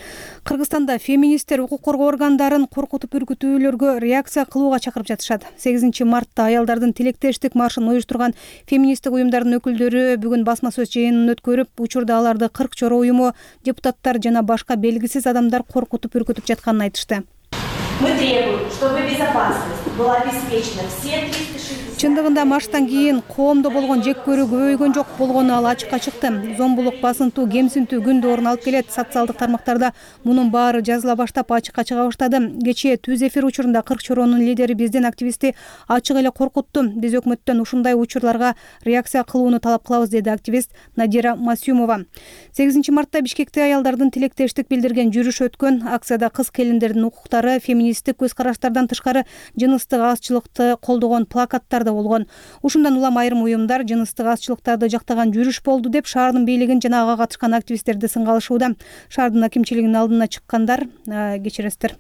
Кыргызстанда феминисттер укук коргоо органдарын коркутуп үркүтүүлөргө реакция кылууга чакырып жатышат. сегизинчи мартта аялдардын тилектештик маршын уюштурган феминисттик уюмдардын өкүлдөрү бүгүн басма сөз жыйынын өткөрүп, учурда аларды кырк чора уюму, депутаттар жана башка белгисиз адамдар коркутуп үркүтүп жатканын айтышты. Мы требуем, чтобы безопасность была обеспечена все триста шестьдесят. Чындыгында марштан кийин коомдо болгон жек көрүү көбөйгөн жок болгону ал ачыкка чыкты. Зомбулук, басынтуу, кемсинтүү күндө орун алып келет. Социалдык тармактарда мунун баары жазыла баштап ачыкка чыга баштады. Кечээ түз эфир учурунда кырк чоронун лидери биздин активистти ачык эле коркутту. Биз өкмөттөн ушундай учурларга реакция кылууну талап кылабыз, деди активист Надира Масюмова. сегизинчи мартта Бишкекте аялдардын тилектештик билдирген жүрүш өткөн. Акцияда кыз келиндердин укуктары, феминисттик көз караштардан тышкары жыныстык азчылыкты колдогон плакаттар болгон. Ушундан улам айрым уюмдар жыныстык азчылыктарды жактаган жүрүш болду деп шаардын бийлигин жана ага катышкан активисттерди сынга алышууда. Шаардын акимчилигинин алдына чыккандар, кечиресиздер.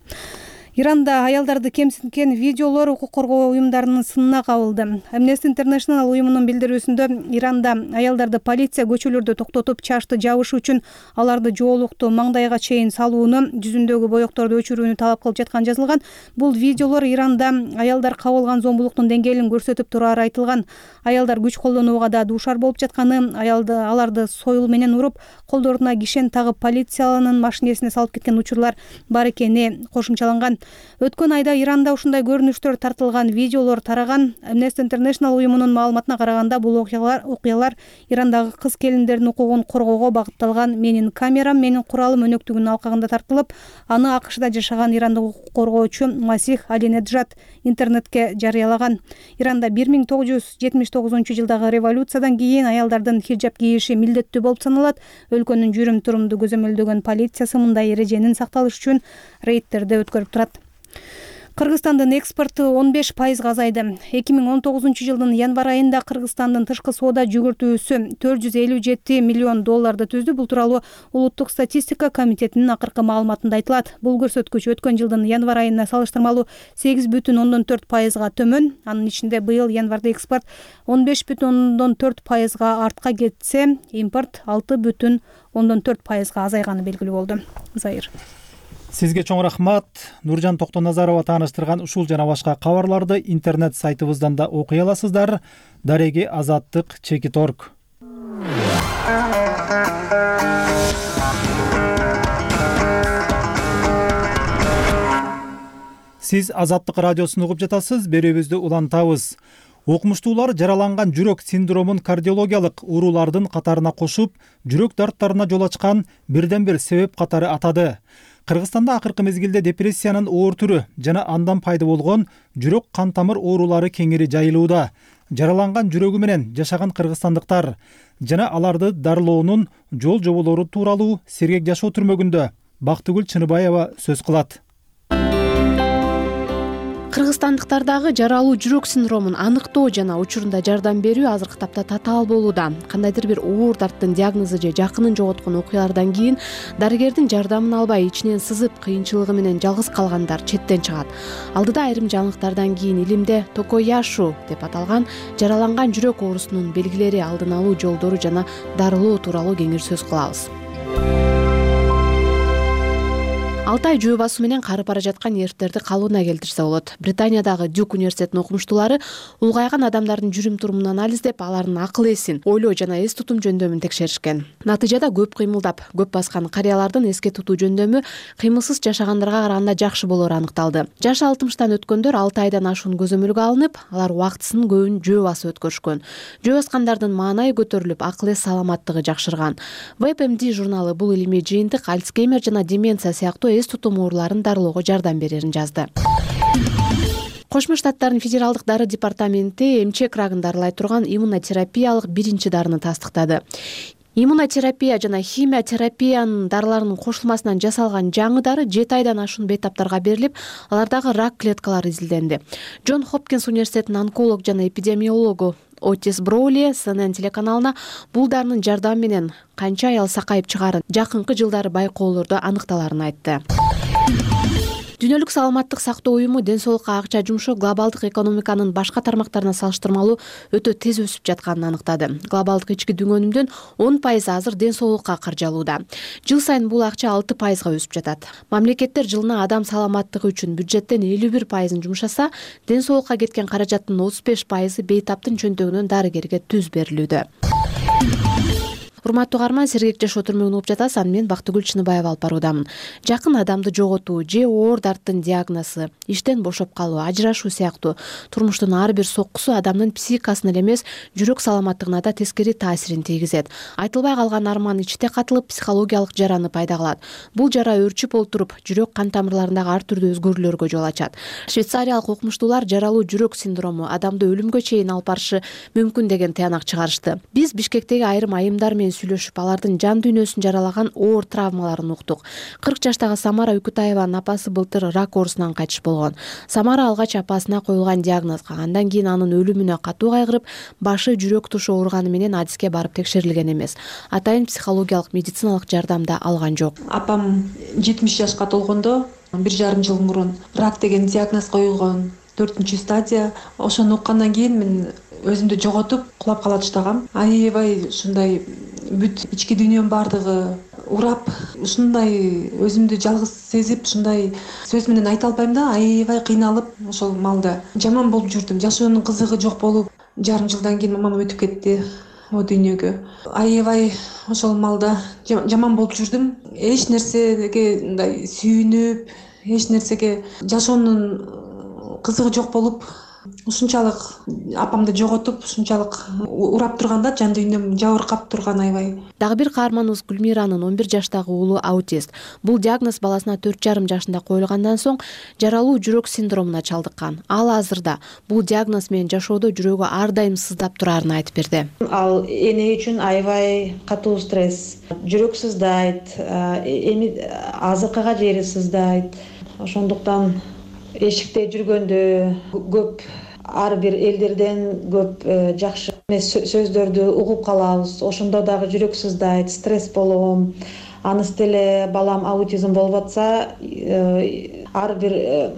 Иранда аялдарды кемсинткен видеолор укук коргоо уюмдарынын сынына кабылды. Amnesty International уюмунун билдирүүсүндө Иранда аялдарды полиция көчөлөрдө токтотуп, чашты жабыш үчүн аларды жоолукту маңдайга чейин салууну, жүзүндөгү боекторду өчүрүүнү талап кылып жатканы жазылган. Бул видеолор Иранда аялдар кабылган зомбулуктун деңгээлин көрсөтүп турары айтылган. Аялдар күч колдонууга да дуушар болуп жатканы, аялды аларды союл менен уруп, колдоруна кишен тагып полициянын машинесине салып кеткен учурлар бар экени кошумчаланган. Өткөн айда Иранда ушундай көрүнүштөр тартылган, видеолор тараган. Amnesty International уюмунун маалыматына караганда, бул окуялар окуялар Ирандагы кыз келиндердин укугун коргоого багытталган. Менин камерам, менин куралым өнөктүгүнүн алкагында тартылып, аны АКШда жашаган ирандык укук коргоочу Масих Алинеджат интернетке жарыялаган. Иранда бир миң тогуз жүз жетимиш тогузунчу жылдагы революциядан кийин аялдардын хиджаб кийиши милдеттүү болуп саналат. Өлкөнүн жүрүм турумду көзөмөлдөгөн полициясы мындай эреженин сакталышы үчүн рейдтерди өткөрүп турат. Кыргызстандын экспорту он беш пайызга азайды. эки миң он тогузунчу жылдын январь айында Кыргызстандын тышкы соода жүгүртүүсү төрт жүз элүү жети миллион долларды түздү. Бул тууралуу Улуттук статистика комитетинин акыркы маалыматында айтылат. Бул көрсөткүч өткөн жылдын январь айына салыштырмалуу сегиз бүтүн ондон төрт пайызга төмөн. Анын ичинде быйыл январда экспорт он беш бүтүн ондон төрт пайызга артка кетсе, импорт алты бүтүн ондон төрт пайызга азайганы белгилүү болду. Зайыр. Сизге чоң рахмат. Нуржан Токтоназарова тааныштырган ушул жана башка кабарларды интернет сайтыбыздан да окуй аласыздар. Дареги Азаттык чекит точка орг. Сиз Азаттык радиосун угуп жатасыз. Берүүбүздү улантабыз. Окумуштуулар жараланган жүрөк синдромун кардиологиялык оорулардын катарына кошуп, жүрөк дарттарына жол ачкан бирден бир себеп катары атады. Кыргызстанда акыркы мезгилде депрессиянын оор түрү жана андан пайда болгон жүрөк кан тамыр оорулары кеңири жайылууда. Жараланган жүрөгү менен жашаган кыргызстандыктар жана аларды дарылоонун жол жоболору тууралуу Сергек жашоо түрмөгүндө Бактыгүл Чыныбаева сөз кылат. Кыргызстандыктардагы жаралуу жүрөк синдромун аныктоо жана учурунда жардам берүү азыркы тапта татаал болууда. Кандайдыр бир оор дарттын диагнозу же жакынын жоготкон окуялардан кийин дарыгердин жардамын албай ичинен сызып, кыйынчылыгы менен жалгыз калгандар четтен чыгат. Алдыда айрым жаңылыктардан кийин илимде токояшу деп аталган жараланган жүрөк оорусунун белгилери, алдын алуу жолдору жана дарылоо тууралуу кеңир сөз кылабыз. алты ай жөө басуу менен карып бара жаткан эртерди калыбына келтирсе болот. Британиядагы Дюк университетинин окумуштуулары улгайган адамдардын жүрүм турумун анализдеп, алардын акыл эсин, ойлоо жана эс тутум жөндөмүн текшеришкен. Натыйжада көп кыймылдап, көп баскан карыялардын эске тутуу жөндөмү кыймылсыз жашагандарга караганда жакшы болору аныкталды. Жашы алтымыштан өткөндөр алты айдан ашуун көзөмөлгө алынып, алар убактысын көбүн жөө басып өткөрүшкөн. Жөө баскандардын маанайы көтөрүлүп, акыл эс саламаттыгы жакшырган. WebMD журналы бул илимий жыйынтык Альцгеймер жана деменция сыяктуу эс тутум ооруларын дарылоого жардам берерин жазды. Кошмо Штаттардын федералдык дары департаменти эмчек рагын дарылай турган иммунотерапиялык биринчи дарыны тастыктады. Иммунотерапия жана химиотерапиянын дарыларынын кошулмасынан жасалган жаңы дары жети айдан ашуун бейтаптарга берилип, алардагы рак клеткалары изилденди. Джон Хопкинс университетинин онколог жана эпидемиологу Отис Броули Си Эн Эн телеканалына бул дарынын жардамы менен канча аял сакайып чыгарын, жакынкы жылдары байкоолордо аныкталарын айтты. Дүйнөлүк саламаттык сактоо уюму ден соолукка акча жумшоо глобалдык экономиканын башка тармактарына салыштырмалуу өтө тез өсүп жатканын аныктады. Глобалдык ички дүң өнүмдүн он пайызы азыр ден соолукка каржалууда. Жыл сайын бул акча алты пайызга өсүп жатат. Мамлекеттер жылына адам саламаттыгы үчүн бюджеттен элүү бир пайызын жумшаса, ден соолукка кеткен каражаттын отуз беш пайызы бейтаптын чөнтөгүнөн дарыгерге түз берилүүдө. Урматтуу угарман, сергек жашоо түрмөгүн угуп жатасыз. Аны мен Бактыгүл Чыныбаева алып баруудамын. Жакын адамды жоготуу же оор дарттын диагнозу, иштен бошоп калуу, ажырашуу сыяктуу турмуштун ар бир соккусу адамдын психикасына эле эмес, жүрөк саламаттыгына да тескери таасирин тийгизет. Айтылбай калган арман ичте катылып, психологиялык жараны пайда кылат. Бул жара өрчүп олтуруп, жүрөк кан тамырларындагы ар түрдүү өзгөрүүлөргө жол ачат. Швейцариялык окумуштуулар жаралуу жүрөк синдрому адамды өлүмгө чейин алып барышы мүмкүн деген тыянак чыгарышты. Биз Бишкектеги айрым айымдар менен сүйлөшүп, алардын жан дүйнөсүн жаралаган оор травмаларын уктук. кырк жаштагы Самара Үкүтаеванын апасы былтыр рак оорусунан кайтыш болгон. Самара алгач апасына коюлган диагнозго, андан кийин анын өлүмүнө катуу кайгырып, башы жүрөк тушу ооруганы менен адиске барып текшерилген эмес. Атайын психологиялык медициналык жардам да алган жок. Апам жетимиш жашка толгондо бир жарым жыл мурун рак деген диагноз коюлгон, төртүнчү стадия. Ошону уккандан кийин мен өзүмдү жоготуп кулап кала баштагам. Аябай ушундай бүт ички дүйнөм баардыгы урап, ушундай өзүмдү жалгыз сезип, ушундай сөз менен айта албайм да, аябай кыйналып ошол маалда жаман болуп жүрдүм. Жашоонун кызыгы жок болуп, жарым жылдан кийин мамам өтүп кетти о дүйнөгө. Аябай ошол маалда жаман болуп жүрдүм. Эч нерсеге мындай сүйүнүп, эч нерсеге жашоонун кызыгы жок болуп, ушунчалык апамды жоготуп, ушунчалык урап турганда жан дүйнөм жабыркап турган аябай. Дагы бир каарманыбыз Гүлмиранын он бир жаштагы уулу аутист. Бул диагноз баласына төрт жарым жашында коюлгандан соң жаралуу жүрөк синдромуна чалдыккан. Ал азырда бул диагноз менен жашоодо жүрөгү ар дайым сыздап турарын айтып берди. Ал эне үчүн аябай катуу стресс. Жүрөк сыздайт, эми азыркыга жери сыздайт. Ошондуктан эшикте жүргөндө көп ар бир элдерден көп жакшы эмес сөздөрдү угуп калабыз. Ошондо дагы жүрөк сыздайт, стресс болом. Анысы деле балам аутизм болуп атса, ар бир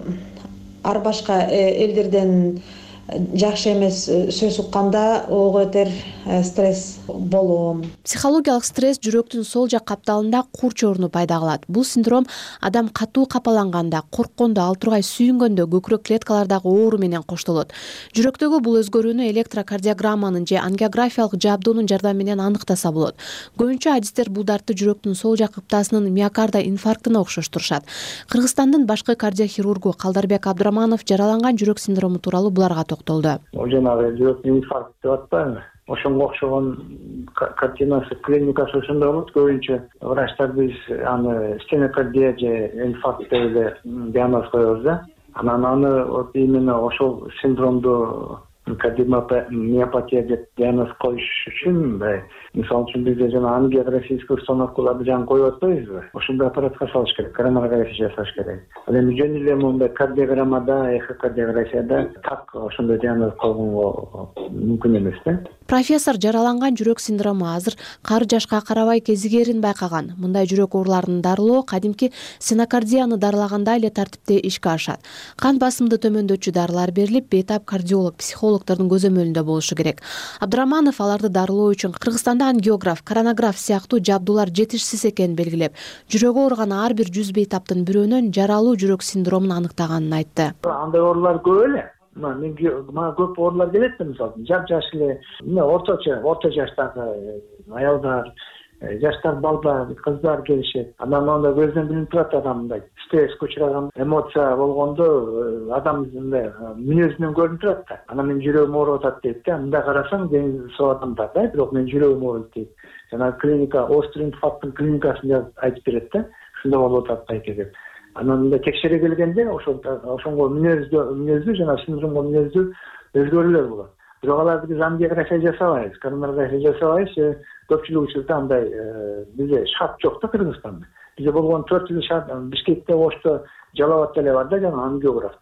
ар башка элдерден жакшы эмес сөз укканда ого бетер стресс болом. Психологиялык стресс жүрөктүн сол жак капталында курч орну пайда кылат. Бул синдром адам катуу капаланганда, корккондо, ал тургай сүйүнгөндө көкүрөк клеткалардагы оору менен коштолот. Жүрөктөгү бул өзгөрүүнү электрокардиограмманын же ангиографиялык жабдуунун жардамы менен аныктаса болот. Көбүнчө адистер бул дартты жүрөктүн сол жак каптасынын миокарда инфарктына окшоштурушат. Кыргызстандын башкы кардиохирургу Калдарбек Абдыраманов жараланган жүрөк синдрому тууралуу буларга токтолду. Ол жанагы жүрөктүн инфаркт деп атпайбы? Ошонго окшогон картинасы, клиникасы ошондой болот. Көбүнчө врачтар биз аны стенокардия же инфаркт деп эле диагноз коебуз да. Анан аны вот именно ошол синдромду кардиомиопатия деп диагноз коюш үчүн, мисалы үчүн бизде жана ангиографический установкаларды жаңы коюп атпайбызбы? Ошондой аппаратка салыш керек, коронарография жасаш керек. Ал эми жөн эле мондай кардиограммада, эхокардиографияда так ошондой диагноз койгонго мүмкүн эмес да. Профессор жараланган жүрөк синдрому азыр кары жашка карабай кезигерин байкаган. Мындай жүрөк ооруларын дарылоо кадимки стенокардияны дарылагандай эле тартипте ишке ашат. Кан басымды төмөндөтчү дарылар берилип, бейтап кардиолог, психологдордун көзөмөлүндө болушу керек. Абдыраманов аларды дарылоо үчүн Кыргызстанда ангиограф, коронограф сыяктуу жабдуулар жетишсиз экенин белгилеп, жүрөгү ооруган ар бир жүз бейтаптын бирөөнөн жаралуу жүрөк синдромун аныктаганын айтты. Андай оорулар көп эле. Мен мага көп оорулар келет да, мисалы жап-жаш эле, эмне орточо, орто жаштагы аялдар, жаштар балдар, кыздар келишет. Анан анда көздөн билинип турат адам мындай стресске учураган, эмоция болгондо адам мындай мүнөзүнөн көрүнүп турат да. Анан мен жүрөгүм ооруп атат дейт да. Мындай карасаң ден сол адамдар да, бирок мен жүрөгүм ооруйт дейт. Жана клиника, острый инфаркттын клиникасын жазып айтып берет да. Ушундай болуп атат байке деп. Анан мындай текшере келгенде ошол ошонго мүнөздө мүнөздүү жана синдромго мүнөздүү өзгөрүүлөр болот. Бирок аларды биз ангиография жасабайбыз, коронарография жасабайбыз. Көпчүлүк учурда андай бизде шарт жок да Кыргызстанда. Бизде болгон төрт жыл шарт Бишкекте, Ошто, Жалал абадта эле бар да жана ангиографтар.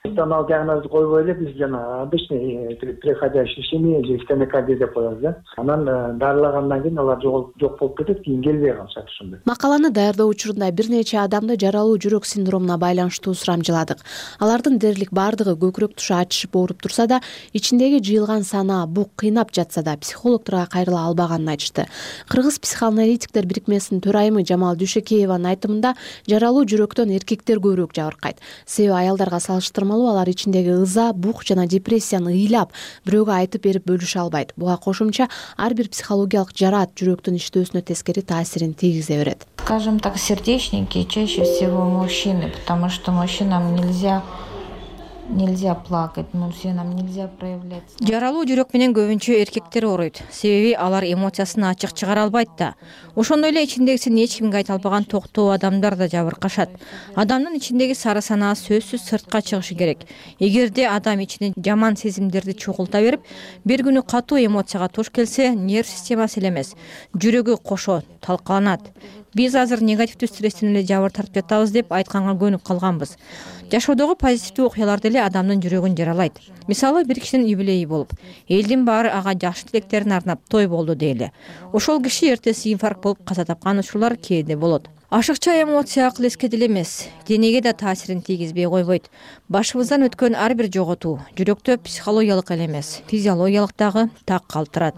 Ал диагнозду койбой эле биз жана обычный преходящий ишемия же стенокардия деп коебуз да. Анан дарылагандан кийин алар жок болуп кетет, кийин келбей калышат ошондой. Макаланы даярдоо учурунда бир нече адамды жаралуу жүрөк синдромуна байланыштуу сурамжыладык. Алардын дээрлик бардыгы көкүрөк тушу ачышып ооруп турса да, ичиндеги жыйылган сана, бук кыйнап жатса да, психологторго кайрыла албаганын айтышты. Кыргыз психоаналитиктер бирикмесинин төрайымы Жамал Дүйшөкееванын айтымында жаралуу жүрөктөн эркектер көбүрөөк жабыркайт. Себеби аялдарга салыштырмалуу алар ичиндеги ыза, бук жана депрессияны ыйлап, бирөөгө айтып берип бөлүшө албайт. Буга кошумча ар бир психологиялык жараат жүрөктүн иштөөсүнө тескери таасирин тийгизе берет. Скажем так, сердечники чаще всего мужчины, потому что мужчинам нельзя нельзя плакать, мужчинам нельзя проявлять. Жаралуу жүрөк менен көбүнчө эркектер ооруйт. Себеби алар эмоциясын ачык чыгара албайт да. Ошондой эле ичиндегисин эч кимге айта албаган токтоо адамдар да жабыркашат. Адамдын ичиндеги сары санаа сөзсүз сыртка чыгышы керек. Эгерде адам ичинен жаман сезимдерди чогулта берип, бир күнү катуу эмоцияга туш келсе, нерв системасы эле эмес, жүрөгү кошо талкаланат. Биз азыр негативдүү стресстен эле жабыр тартып жатабыз деп айтканга көнүп калганбыз. Жашоодогу позитивдүү окуялар деле адамдын жүрөгүн жаралайт. Мисалы, бир кишинин юбилейи болуп, элдин баары ага жакшы тилектерин арнап той болду дейли. Ошол киши эртеси инфаркт болуп каза тапкан учурлар кээде болот. Ашыкча эмоция акыл эске деле эмес, денеге да таасирин тийгизбей койбойт. Башыбыздан өткөн ар бир жоготуу жүрөктө психологиялык эле эмес, физиологиялык дагы так калтырат.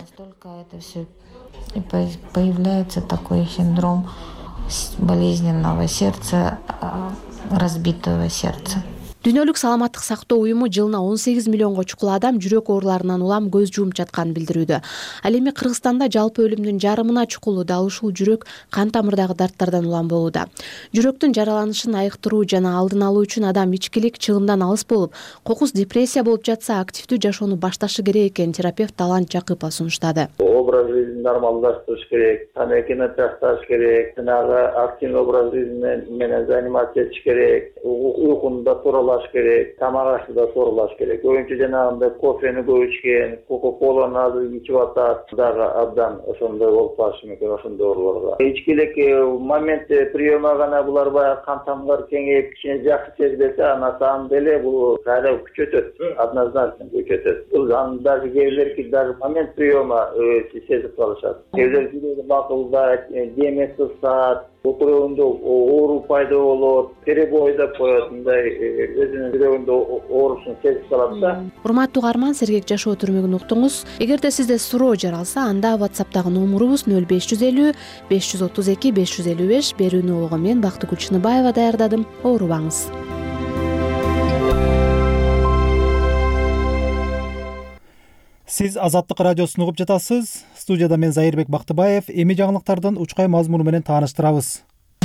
И появляется такой синдром болезненного сердца, разбитого сердца. Дүйнөлүк саламаттык сактоо уюму жылына он сегиз миллионго чукул адам жүрөк ооруларынан улам көз жумуп жатканын билдирүүдө. Ал эми Кыргызстанда жалпы өлүмдүн жарымына чукулу дал ушул жүрөк кан тамырдагы дарттардан улам болууда. Жүрөктүн жараланышын айыктыруу жана алдын алуу үчүн адам ичкилик, чыгымдан алыс болуп, кокус депрессия болуп жатса, активдүү жашоону башташы керек экенин терапевт Талант Жакыпова сунуштады. Образ жизни нормалдаштырыш керек, тамекини ташташ керек, жанагы активный образ жизни менен заниматься этиш керек, уйкунда туралаш керек, тамак ашууда туралаш керек. Көбүнчө жанагындай кофени көп ичкен, кока-коланы азыр ичип атат, дагы абдан ошондой болуп калышы мүмкүн ошондой ооруларга. Ичкилик момент приема гана булар баягы кан тамырлар кеңейип, кичине жакшы сезилсе, анан сан деле бул кайра күчөтөт, однозначно күчөтөт. Бул даже кээбилерки даже момент приема сезип калышат. Кээбилер жүрөгү макулдайт, деме кысат, өтөрөндө оору пайда болот, перебой деп коет, мындай өзүнүн жүрөгүндө оорусун сезип калат да. Урматтуу угарман, Сергек жашоо түрмөгүн уктуңуз. Эгерде сизде суроо жаралса, анда WhatsApp'тагы номурубуз нөл беш жүз элүү беш жүз отуз эки беш жүз элүү беш. Берүүнү улугу мен Бактыгүл Чыныбаева даярдадым. Оорубаңыз. Сиз Азаттык радиосун угуп жатасыз. Студияда мен Зайырбек Бактыбаев. Эми жаңылыктардын учкай мазмуну менен тааныштырабыз.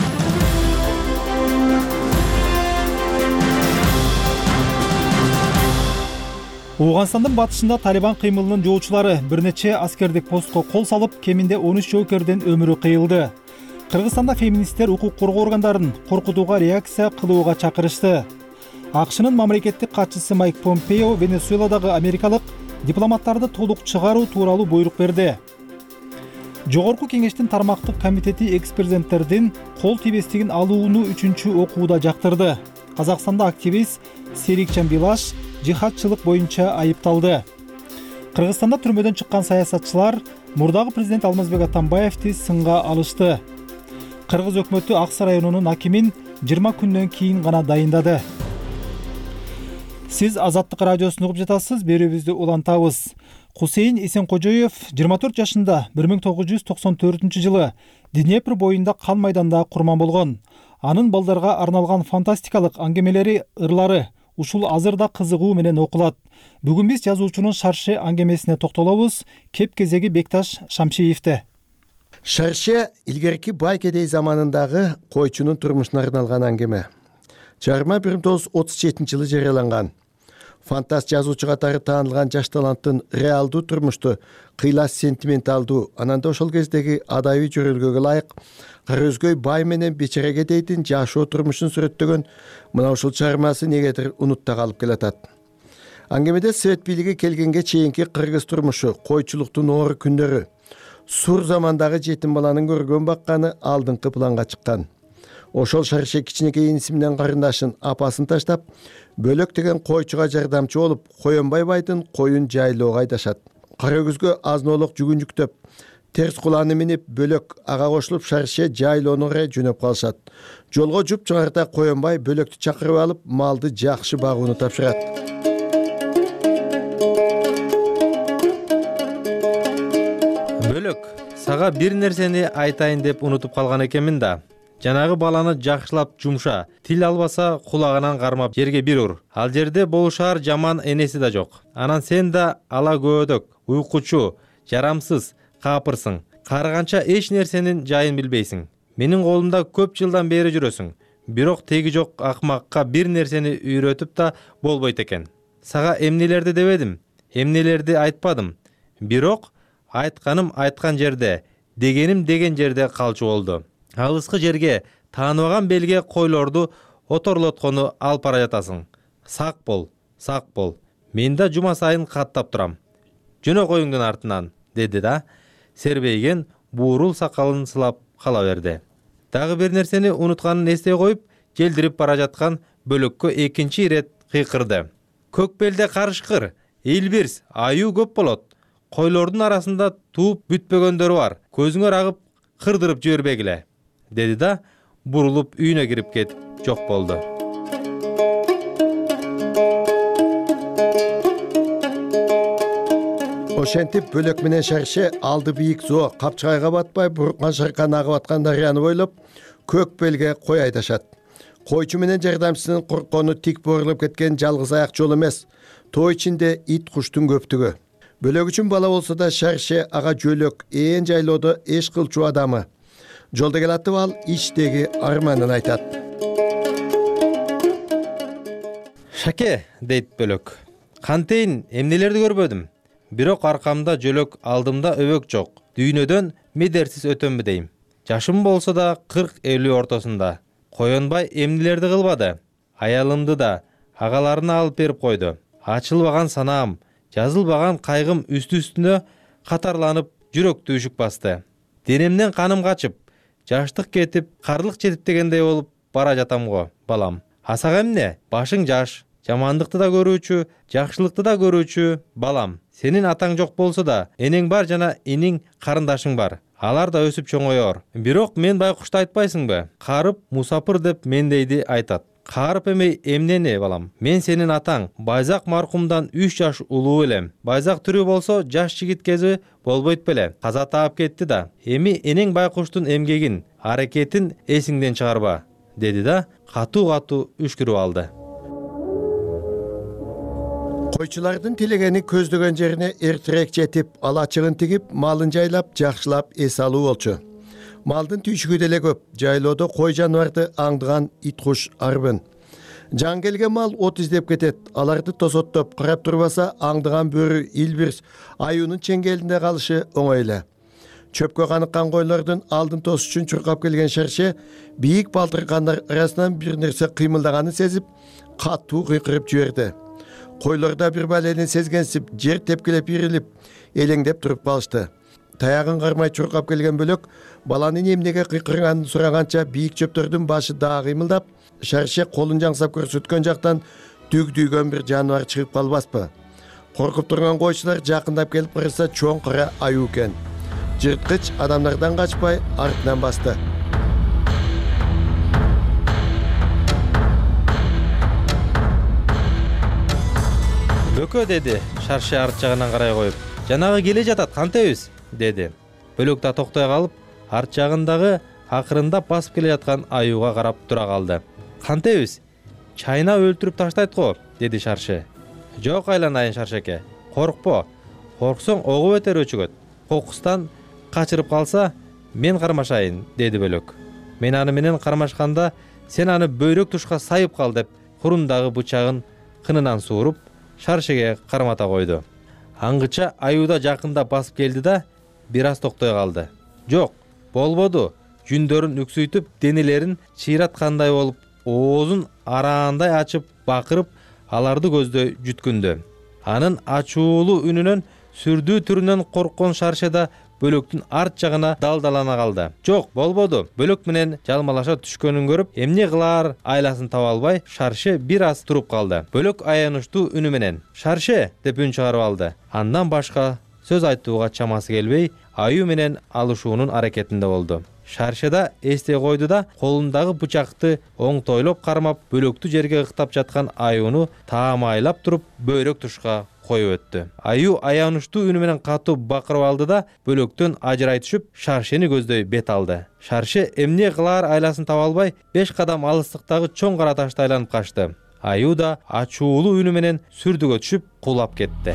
Ооганстандын батышында Талибан кыймылынын жоочулары бир нече аскердик постко кол салып, кеминде он үч жоокердин өмүрү кыйылды. Кыргызстанда феминисттер укук коргоо органдарын коркутууга реакция кылууга чакырышты. АКШнын мамлекеттик катчысы Майк Помпео Венесуэладагы америкалык дипломаттарды толук чыгаруу тууралуу буйрук берди. Жогорку кеңештин тармактык комитети экс-президенттердин кол тийбестигин алууну үчүнчү окууда жактырды. Казакстанда активист Серикчан Билаш жихадчылык боюнча айыпталды. Кыргызстанда түрмөдөн чыккан саясатчылар мурдагы президент Алмазбек Атамбаевди сынга алышты. Кыргыз өкмөтү Аксы районунун акимин жыйырма күндөн кийин гана дайындады. Сиз Азаттык радиосун угуп жатасыз. Берүүбүздү улантабыз. Хусейин Эсенкожоев жыйырма төрт жашында бир миң тогуз жүз токсон төртүнчү жылы Днепр боюнда кан майданда курман болгон. Анын балдарга арналган фантастикалык аңгемелери, ырлары ушул азырда кызыгуу менен окулат. Бүгүн биз жазуучунун Шарше аңгемесине токтолобуз. Кеп кезеги Бекташ Шамшиевде. Шарше илгерки бай кедей заманындагы койчунун турмушуна арналган аңгеме. Чыгарма бир миң тогуз жүз отуз жетинчи жылы жарыяланган. Фантаст жазуучу катары таанылган жаш таланттын реалдуу турмушту кыйлас сентименталдуу, ананда ошол кездеги адабий жөрөлгөгө ылайык кара өзгөй бай менен бечара кедейдин жашоо турмушун сүрөттөгөн мына ушул чыгармасы негедир унутта калып келатат. Аңгемеде Совет бийлиги келгенге чейинки кыргыз турмушу, койчулуктун оору күндөрү, сур замандагы жетим баланын көргөн бакканы алдыңкы планга чыккан. ошол шарше кичинекей иниси менен карындашын апасын таштап Бөлөк деген койчуга жардамчы болуп Коенбай байдын коюн жайлоого айдашат. Кара күзгө азноолук жүгүн жүктөп терс куланы минип Бөлөк ага кошулуп шарше жайлоону карай жөнөп калышат. Жолго жуп чыгарда Коенбай Бөлөктү чакырып алып малды жакшы багууну тапшырат. Бөлөк, сага бир нерсени айтайын деп унутуп калган экенмин да. Жанагы баланы жакшылап жумша, тил албаса кулагынан кармап жерге бир ур. Ал жерде болушаар жаман энеси да жок. Анан сен да ала көөдөк, уйкучу, жарамсыз, капырсың. Карыганча эч нерсенин жайын билбейсиң. Менин колумда көп жылдан бери жүрөсүң. Бирок теги жок акмакка бир нерсени үйрөтүп да болбойт экен. Сага эмнелерди дебедим, эмнелерди айтпадым. Бирок айтканым айткан жерде, дегеним деген жерде калчу болду. Алыскы жерге тааныбаган белге койлорду оторлоткону алып бара жатасың. Сак бол, сак бол. Мен да жума сайын каттап турам. Жөнө коюңдун артынан, деди да, сербейген буурул сакалын сылап кала берди. Дагы бир нерсени унутканын эстей коюп, желдирип бара жаткан Бөлөккө экинчи ирет кыйкырды. Көк белде карышкыр, Элбирс, аюу көп болот. Койлордун арасында тууп бүтпөгөндөрү бар. Көзүңөр агып кырдырып жибербегиле, деди да бурулуп үйүнө кирип кетип жок болду. Ошентип Бөлөк менен шарше алды бийик зоо капчыгайга батпай буркан шаркан агып аткан дарыяны бойлоп көк белге кой айдашат. Койчу менен жардамчысынын корккону тик борулуп кеткен жалгыз аяк жол эмес, тоо ичинде ит куштун көптүгү. Бөлөк үчүн бала болсо да шарше ага жөлөк, ээн жайлоодо эш кылчу адамы. Жолда келатып ал ичтеги арманын айтат. Шаке, дейт Бөлөк. Кантейин эмнелерди көрбөдүм. Бирок аркамда жөлөк, алдымда өбөк жок. Дүйнөдөн медерсиз өтөмбү дейм. Жашым болсо да кырк элүү ортосунда. Коенбай эмнелерди кылбады. Аялымды да агаларына алып берип койду. Ачылбаган санаам, жазылбаган кайгым үстү-үстүнө катарланып жүрөктү үшүк басты. Денемден каным качып, жаштык кетип, карлык жетип дегендей болуп бара жатам го, балам. Асак эмне? Башың жаш, жамандыкты да көрүүчү, жакшылыкты да көрүүчү балам. Сенин атаң жок болсо да, энең бар жана иниң карындашың бар. Алар да өсүп чоңоёр. Бирок мен байкушты айтпайсыңбы? Карып, мусапыр деп мендейди айтат. Карып эмей эмнени, балам? Мен сенин атаң, Байзак маркумдан үч жаш улуу элем. Байзак тирүү болсо жаш жигит кези болбойт беле. Каза таап кетти да. Эми энең байкуштун эмгегин, аракетин эсиңден чыгарба, деди да катуу-катуу үшкүрүп алды. Койчулардын тилегени көздөгөн жерине эртерээк жетип, алачыгын тигип, малын жайлап, жакшылап эс алуу болчу. Малдын түйшүгү деле көп. Жайлоодо кой жаныбарды аңдыган ит куш арбын. Жан келген мал от издеп кетет. Аларды тосоттоп карап турбаса, аңдыган бөрү, Элбирс, аюунун чеңгелинде калышы оңой эле. Чөпкө каныккан койлордун алдын тосуш үчүн чуркап келген шарше бийик балтыркандар арасынан бир нерсе кыймылдаганын сезип, катуу кыйкырып жиберди. Койлорда бир балени сезгенсип, жер тепкилеп ирилип, элеңдеп туруп калышты. Таягын кармай чуркап келген Бөлөк баланын эмнеге кыйкырганын сураганча бийик чөптөрдүн башы дагы кыймылдап, шарше колун жаңсап көрсөткөн жактан дүгдүйгөн бир жаныбар чыгып калбаспы. Коркуп турган койчулар жакындап келип караса чоң кара аюу экен. Жырткыч адамдардан качпай артынан басты. Бөкө, деди шарше арт жагынан карай коюп. Жанагы келе жатат, кантебиз, деди. Бөлөк да токтой калып, арт жагындагы акырындап басып келе жаткан аюуга карап тура калды. Кантебиз? Чайнап өлтүрүп таштайт го, деди шарше. Жок, айланайын шаршеке. Коркпо. Корксоң огу бетер өчүгөт. Кокустан качырып калса, мен кармашайын, деди Бөлөк. Мен аны менен кармашканда, сен аны бөйрөк тушка сайып кал деп, курундагы бычагын кынынан сууруп, шаршеге кармата койду. Аңгыча аюуда жакындап басып келди да, бир аз токтой калды. Жок, болбоду. Жүндөрүн үксүйтүп, денелерин чыйраткандай болуп, оозун араандай ачып, бакырып, аларды көздөй жүткүндү. Анын ачуулуу үнүнөн, сүрдүү түрүнөн корккон шарше да бөлөктүн арт жагына далдалана калды. Жок, болбоду. Бөлөк менен жалмалаша түшкөнүн көрүп, эмне кылаар айласын таба албай, Шарше бир аз туруп калды. Бөлөк аянычтуу үнү менен «Шарше» деп үн чыгарып алды. Андан башка сөз айтууга чамасы келбей, Аю менен алышуунун аракетинде болду. Шарше да эстей койду да, колундагы бычакты оңтойлоп кармап, бөлөктү жерге ыктап жаткан Аюуну таамайлап туруп, бөйрөк тушка коюп өттү. Аю аянычтуу үнү менен катуу бакырып алды да, бөлөктөн ажырай түшүп, Шаршени көздөй бет алды. Шарше эмне кылаар айласын таба албай, беш кадам алыстыктагы чоң кара ташты айланып качты. Аю да ачуулуу үнү менен сүрдүгө түшүп, кулап кетти.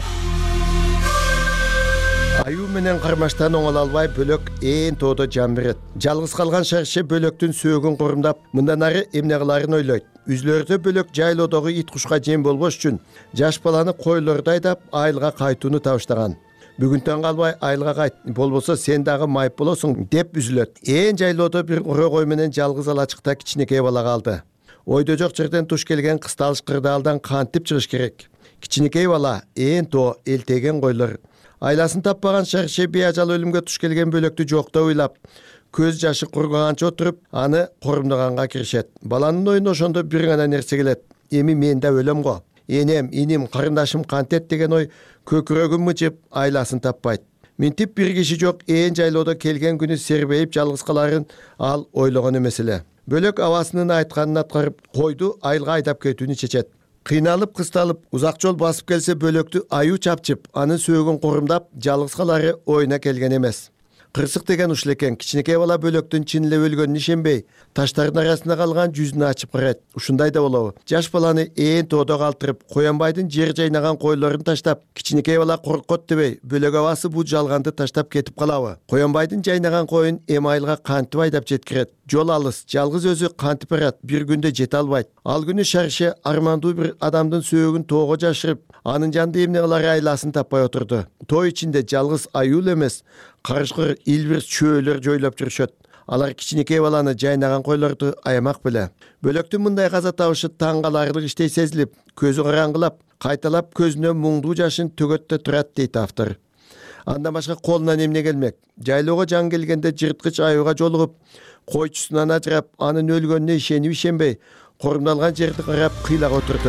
Аю менен кармаштан оңоло албай, бөлөк ээн тоодо жан берет. Жалгыз калган Шарше бөлөктүн сөөгүн курумдап, мындан ары эмне кылаарын ойлойт. Үзлөрдө бөлөк жайлоодогу ит кушка жем болбош үчүн жаш баланы койлорду айдап айылга кайтууну табыштаган. Бүгүнтөн калбай айылга кайт, болбосо сен дагы майып болосуң деп үзүлөт. Ээн жайлоодо бир урогой менен жалгыз алачыкта кичинекей бала калды. Ойдо жок жерден туш келген кысталыш кырдаалдан кантип чыгыш керек? Кичинекей бала, ээн тоо, элтеген койлор. Айласын таппаган Шарше беажал өлүмгө туш келген бөлөктү жоктоо уйлап, көз жашы кургаганча отуруп, аны корумдаганга киришет. Баланын оюна ошондо бир гана нерсе келет. Эми мен да өлөм го. Энем, иним, карындашым кантет деген ой көкүрөгүн мыжып, айласын таппайт. Минтип бир киши жок ээн жайлоодо келген күнү сербейип жалгыз каларын ал ойлогон эмес эле. Бөлөк абасынын айтканын аткарып, койду айылга айдап кетүүнү чечет. Кыйналып, кысталып, узак жол басып келсе бөлөктү Аю чапчып, анын сөөгүн корумдап, жалгыз калары оюна келген эмес. Кырсык деген ушул экен. Кичинекей бала бөлөктүн чын эле өлгөнүнө ишенбей, таштардын арасында калган жүзүнө ачып карайт. Ушундай да болобу? Жаш баланы ээн тоодо калтырып, Коянбайдын жер жайнаган койлорун таштап, кичинекей бала коркот дебей, бөлөк абасы бул жалганды таштап кетип калабы? Коянбайдын жайнаган коюн эми айылга кантип айдап жеткирет? Жол алыс, жалгыз өзү кантип барат? Бир күндө жете албайт. Ал күнү Шарше армандуу бир адамдын сөөгүн тоого жашырып, анын жанында эмне кылары айласын таппай отурду. Тоо ичинде жалгыз Аю эмес, карышкыр илбир чөөлөр жойлоп жүрүшөт. Алар кичинекей баланы жайнаган койлорду аямак беле. Бөлөктүн мындай каза табышы таң каларлык иштей сезилип, көзү караңгылап, кайталап көзүнө муңдуу жашын төгөттө турат дейт автор. Андан башка колунан эмне келмек? Жайлоого жан келгенде жырткыч Аюга жолугуп, койчусунан ажырап, анын өлгөнүнө ишенип ишенбей, корумдалган жерди карап кыйлак отурду.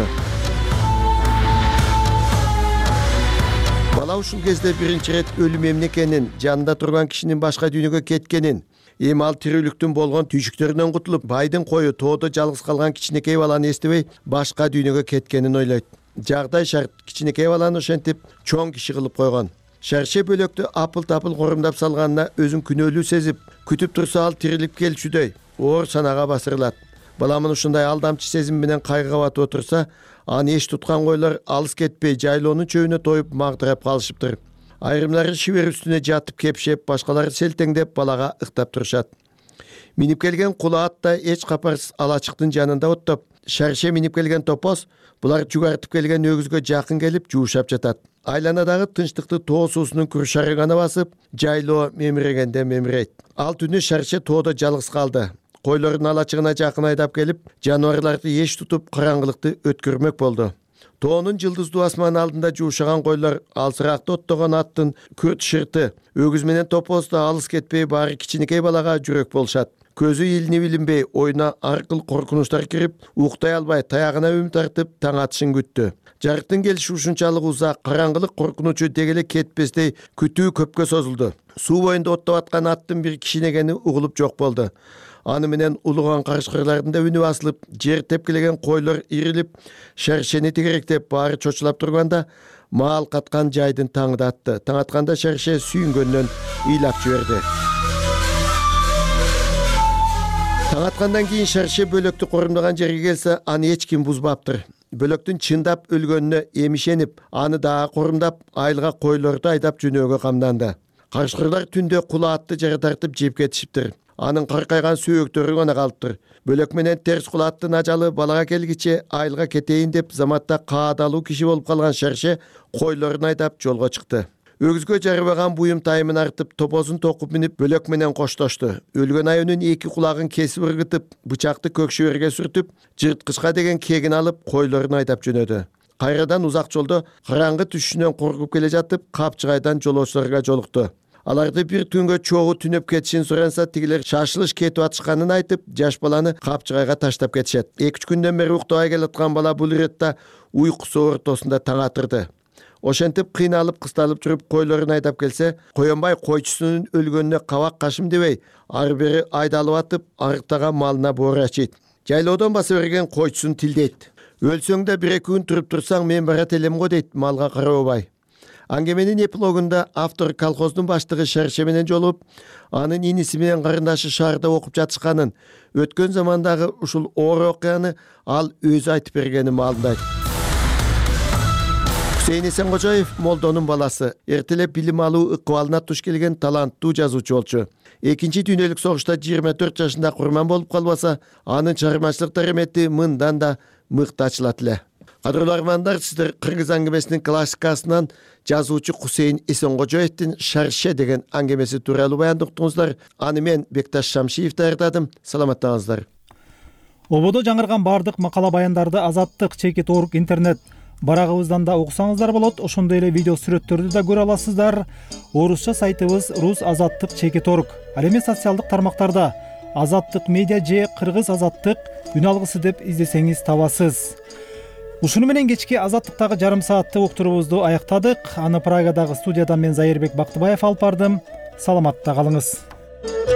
Бала ушул кезде биринчи рет өлүм эмне экенин, жанында турган кишинин башка дүйнөгө кеткенин, эми ал тирүүлүктүн болгон түйшүктөрүнөн кутулуп, байдын кою тоодо жалгыз калган кичинекей баланы эстебей, башка дүйнөгө кеткенин ойлойт. Жагдай шарт кичинекей баланы ошентип чоң киши кылып койгон. Шарше бөлөктү апыл-тапыл корумдап салганына өзүн күнөөлүү сезип, күтүп турса ал тирилип келчүдөй оор санага басырылат. Баламын ушундай алдамчы сезим менен кайгыга батып отурса, аны эч туткан койлор алыс кетпей жайлоонун чөбүнө тоюп магдырап калышыптыр. Айрымдары шибер үстүнө жатып кепшеп, башкалары селтеңдеп балага ыктап турушат. Минип келген кула атта эч капарсыз алачыктын жанында оттоп, Шарше минип келген топоз булар жугартып келген өгүзгө жакын келип жуушап жатат. Айланадагы тынчтыкты тоо суусунун күршары гана басып, жайлоо мемирегенде мемирейт. Ал түнү Шарше тоодо жалгыз калды. Койлордун алачыгына жакын айдап келип, жаныбарларды эч тутуп, караңгылыкты өткөрмөк болду. Тоонун жылдыздуу асман алдында жуушаган койлор алсыракты оттогон аттын күрт шырты, өгүз менен топозду алыс кетпей баары кичинекей балага жүрөк болушат. Көзү илинип илинбей, оюна аркыл коркунучтар кирип, уктай албай таягына үмүт тартып таң атышын күттү. Жарыктын келиши ушунчалык узак, караңгылык коркунучу дегеле кетпестей күтүү көпкө созулду. Суу боюнда оттоп аткан аттын бир кичинегени угулуп жок болду. Аны менен улуган карышкырлардын да үнү басылып, жер тепкилеген койлор ирилип, Шаршени тегеректеп баары чочулап турганда, маал каткан жайдын таңы да атты. Таң атканда Шарше сүйүнгөндөн ыйлап жиберди. Таң аткандан кийин Шарше бөлөктү корумдаган жерге келсе, аны эч ким бузбаптыр. Бөлөктүн чындап өлгөнүнө эмишенип, аны дагы корумдап, айылга койлорду айдап жөнөөгө камданды. Карышкырлар түндө кула атты жара тартып жеп кетишиптир. Анын каркайган сөөктөрү гана калыптыр. Бөлөк менен терс кула аттын ажалы балага келгиче айылга кетейин деп заматта каадалуу киши болуп калган Шарше койлорун айдап жолго чыкты. Өгүзгө жарыбаган буюм тайымын артып, топозун токуп минип, бөлөк менен коштошту. Өлгөн аюунун эки кулагын кесип ыргытып, бычакты көк шөбөргө сүртүп, жырткычка деген кегин алып, койлорун айдап жөнөдү. Кайрадан узак жолдо караңгы түшүнөн коркуп келе жатып, Капчыгайдан жолоочуларга жолукту. аларды бир түнгө чогуу түнөп кетишин суранса, тигилер шашылыш кетип атышканын айтып, жаш баланы капчыгайга таштап кетишет. эки үч күндөн бери уктабай келаткан бала бул иретте уйкусу ортосунда таң атырды. Ошентип кыйналып кысталып жүрүп койлорун айдап келсе, коенбай койчусунун өлгөнүнө кабак кашым дебей, ары бери айдалып атып, арыктаган малына боор ачыйт. Жайлоодон баса берген койчусун тилдейт. Өлсөң да бир эки күн туруп турсаң, мен барат элем го дейт малга карабай. Аңгеменин эпилогунда автор колхоздун баштыгы Шарше менен жолугуп, анын иниси менен карындашы шаарда окуп жатышканын, өткөн замандагы ушул оор окуяны ал өзү айтып бергенин маалымдайт. Хусейин Эсенгожоев молдонун баласы, эртелеп билим алуу ыкыбалына туш келген таланттуу жазуучу болчу. Экинчи дүйнөлүк согушта жыйырма төрт жашында курман болуп калбаса, анын чыгармачылык дарамети мындан да мыкты ачылат эле. Кадырлуу армандар, сиздер кыргыз аңгемесинин классикасынан жазуучу Хусейин Эсенгожоевдин Шарше деген аңгемеси тууралуу баяндыктыңыздар. Аны мен Бекташ Шамшиев даярдадым. Саламаттаңыздар. Ободо жаңырган бардык макала баяндарды Азаттык чекит точка орг интернет барагыбыздан да уксаңыздар болот. Ошондой эле видео сүрөттөрдү да көрө аласыздар. Орусча сайтыбыз рус азаттык чекит точка орг. Ал эми социалдык тармактарда Азаттык медиа же Кыргыз Азаттык үн алгысы деп издесеңиз табасыз. Ушуну менен кечки Азаттыктагы жарым сааттык уктуруубузду аяктадык. Аны Прагадагы студиядан мен Зайырбек Бактыбаев алып бардым. Саламатта калыңыз.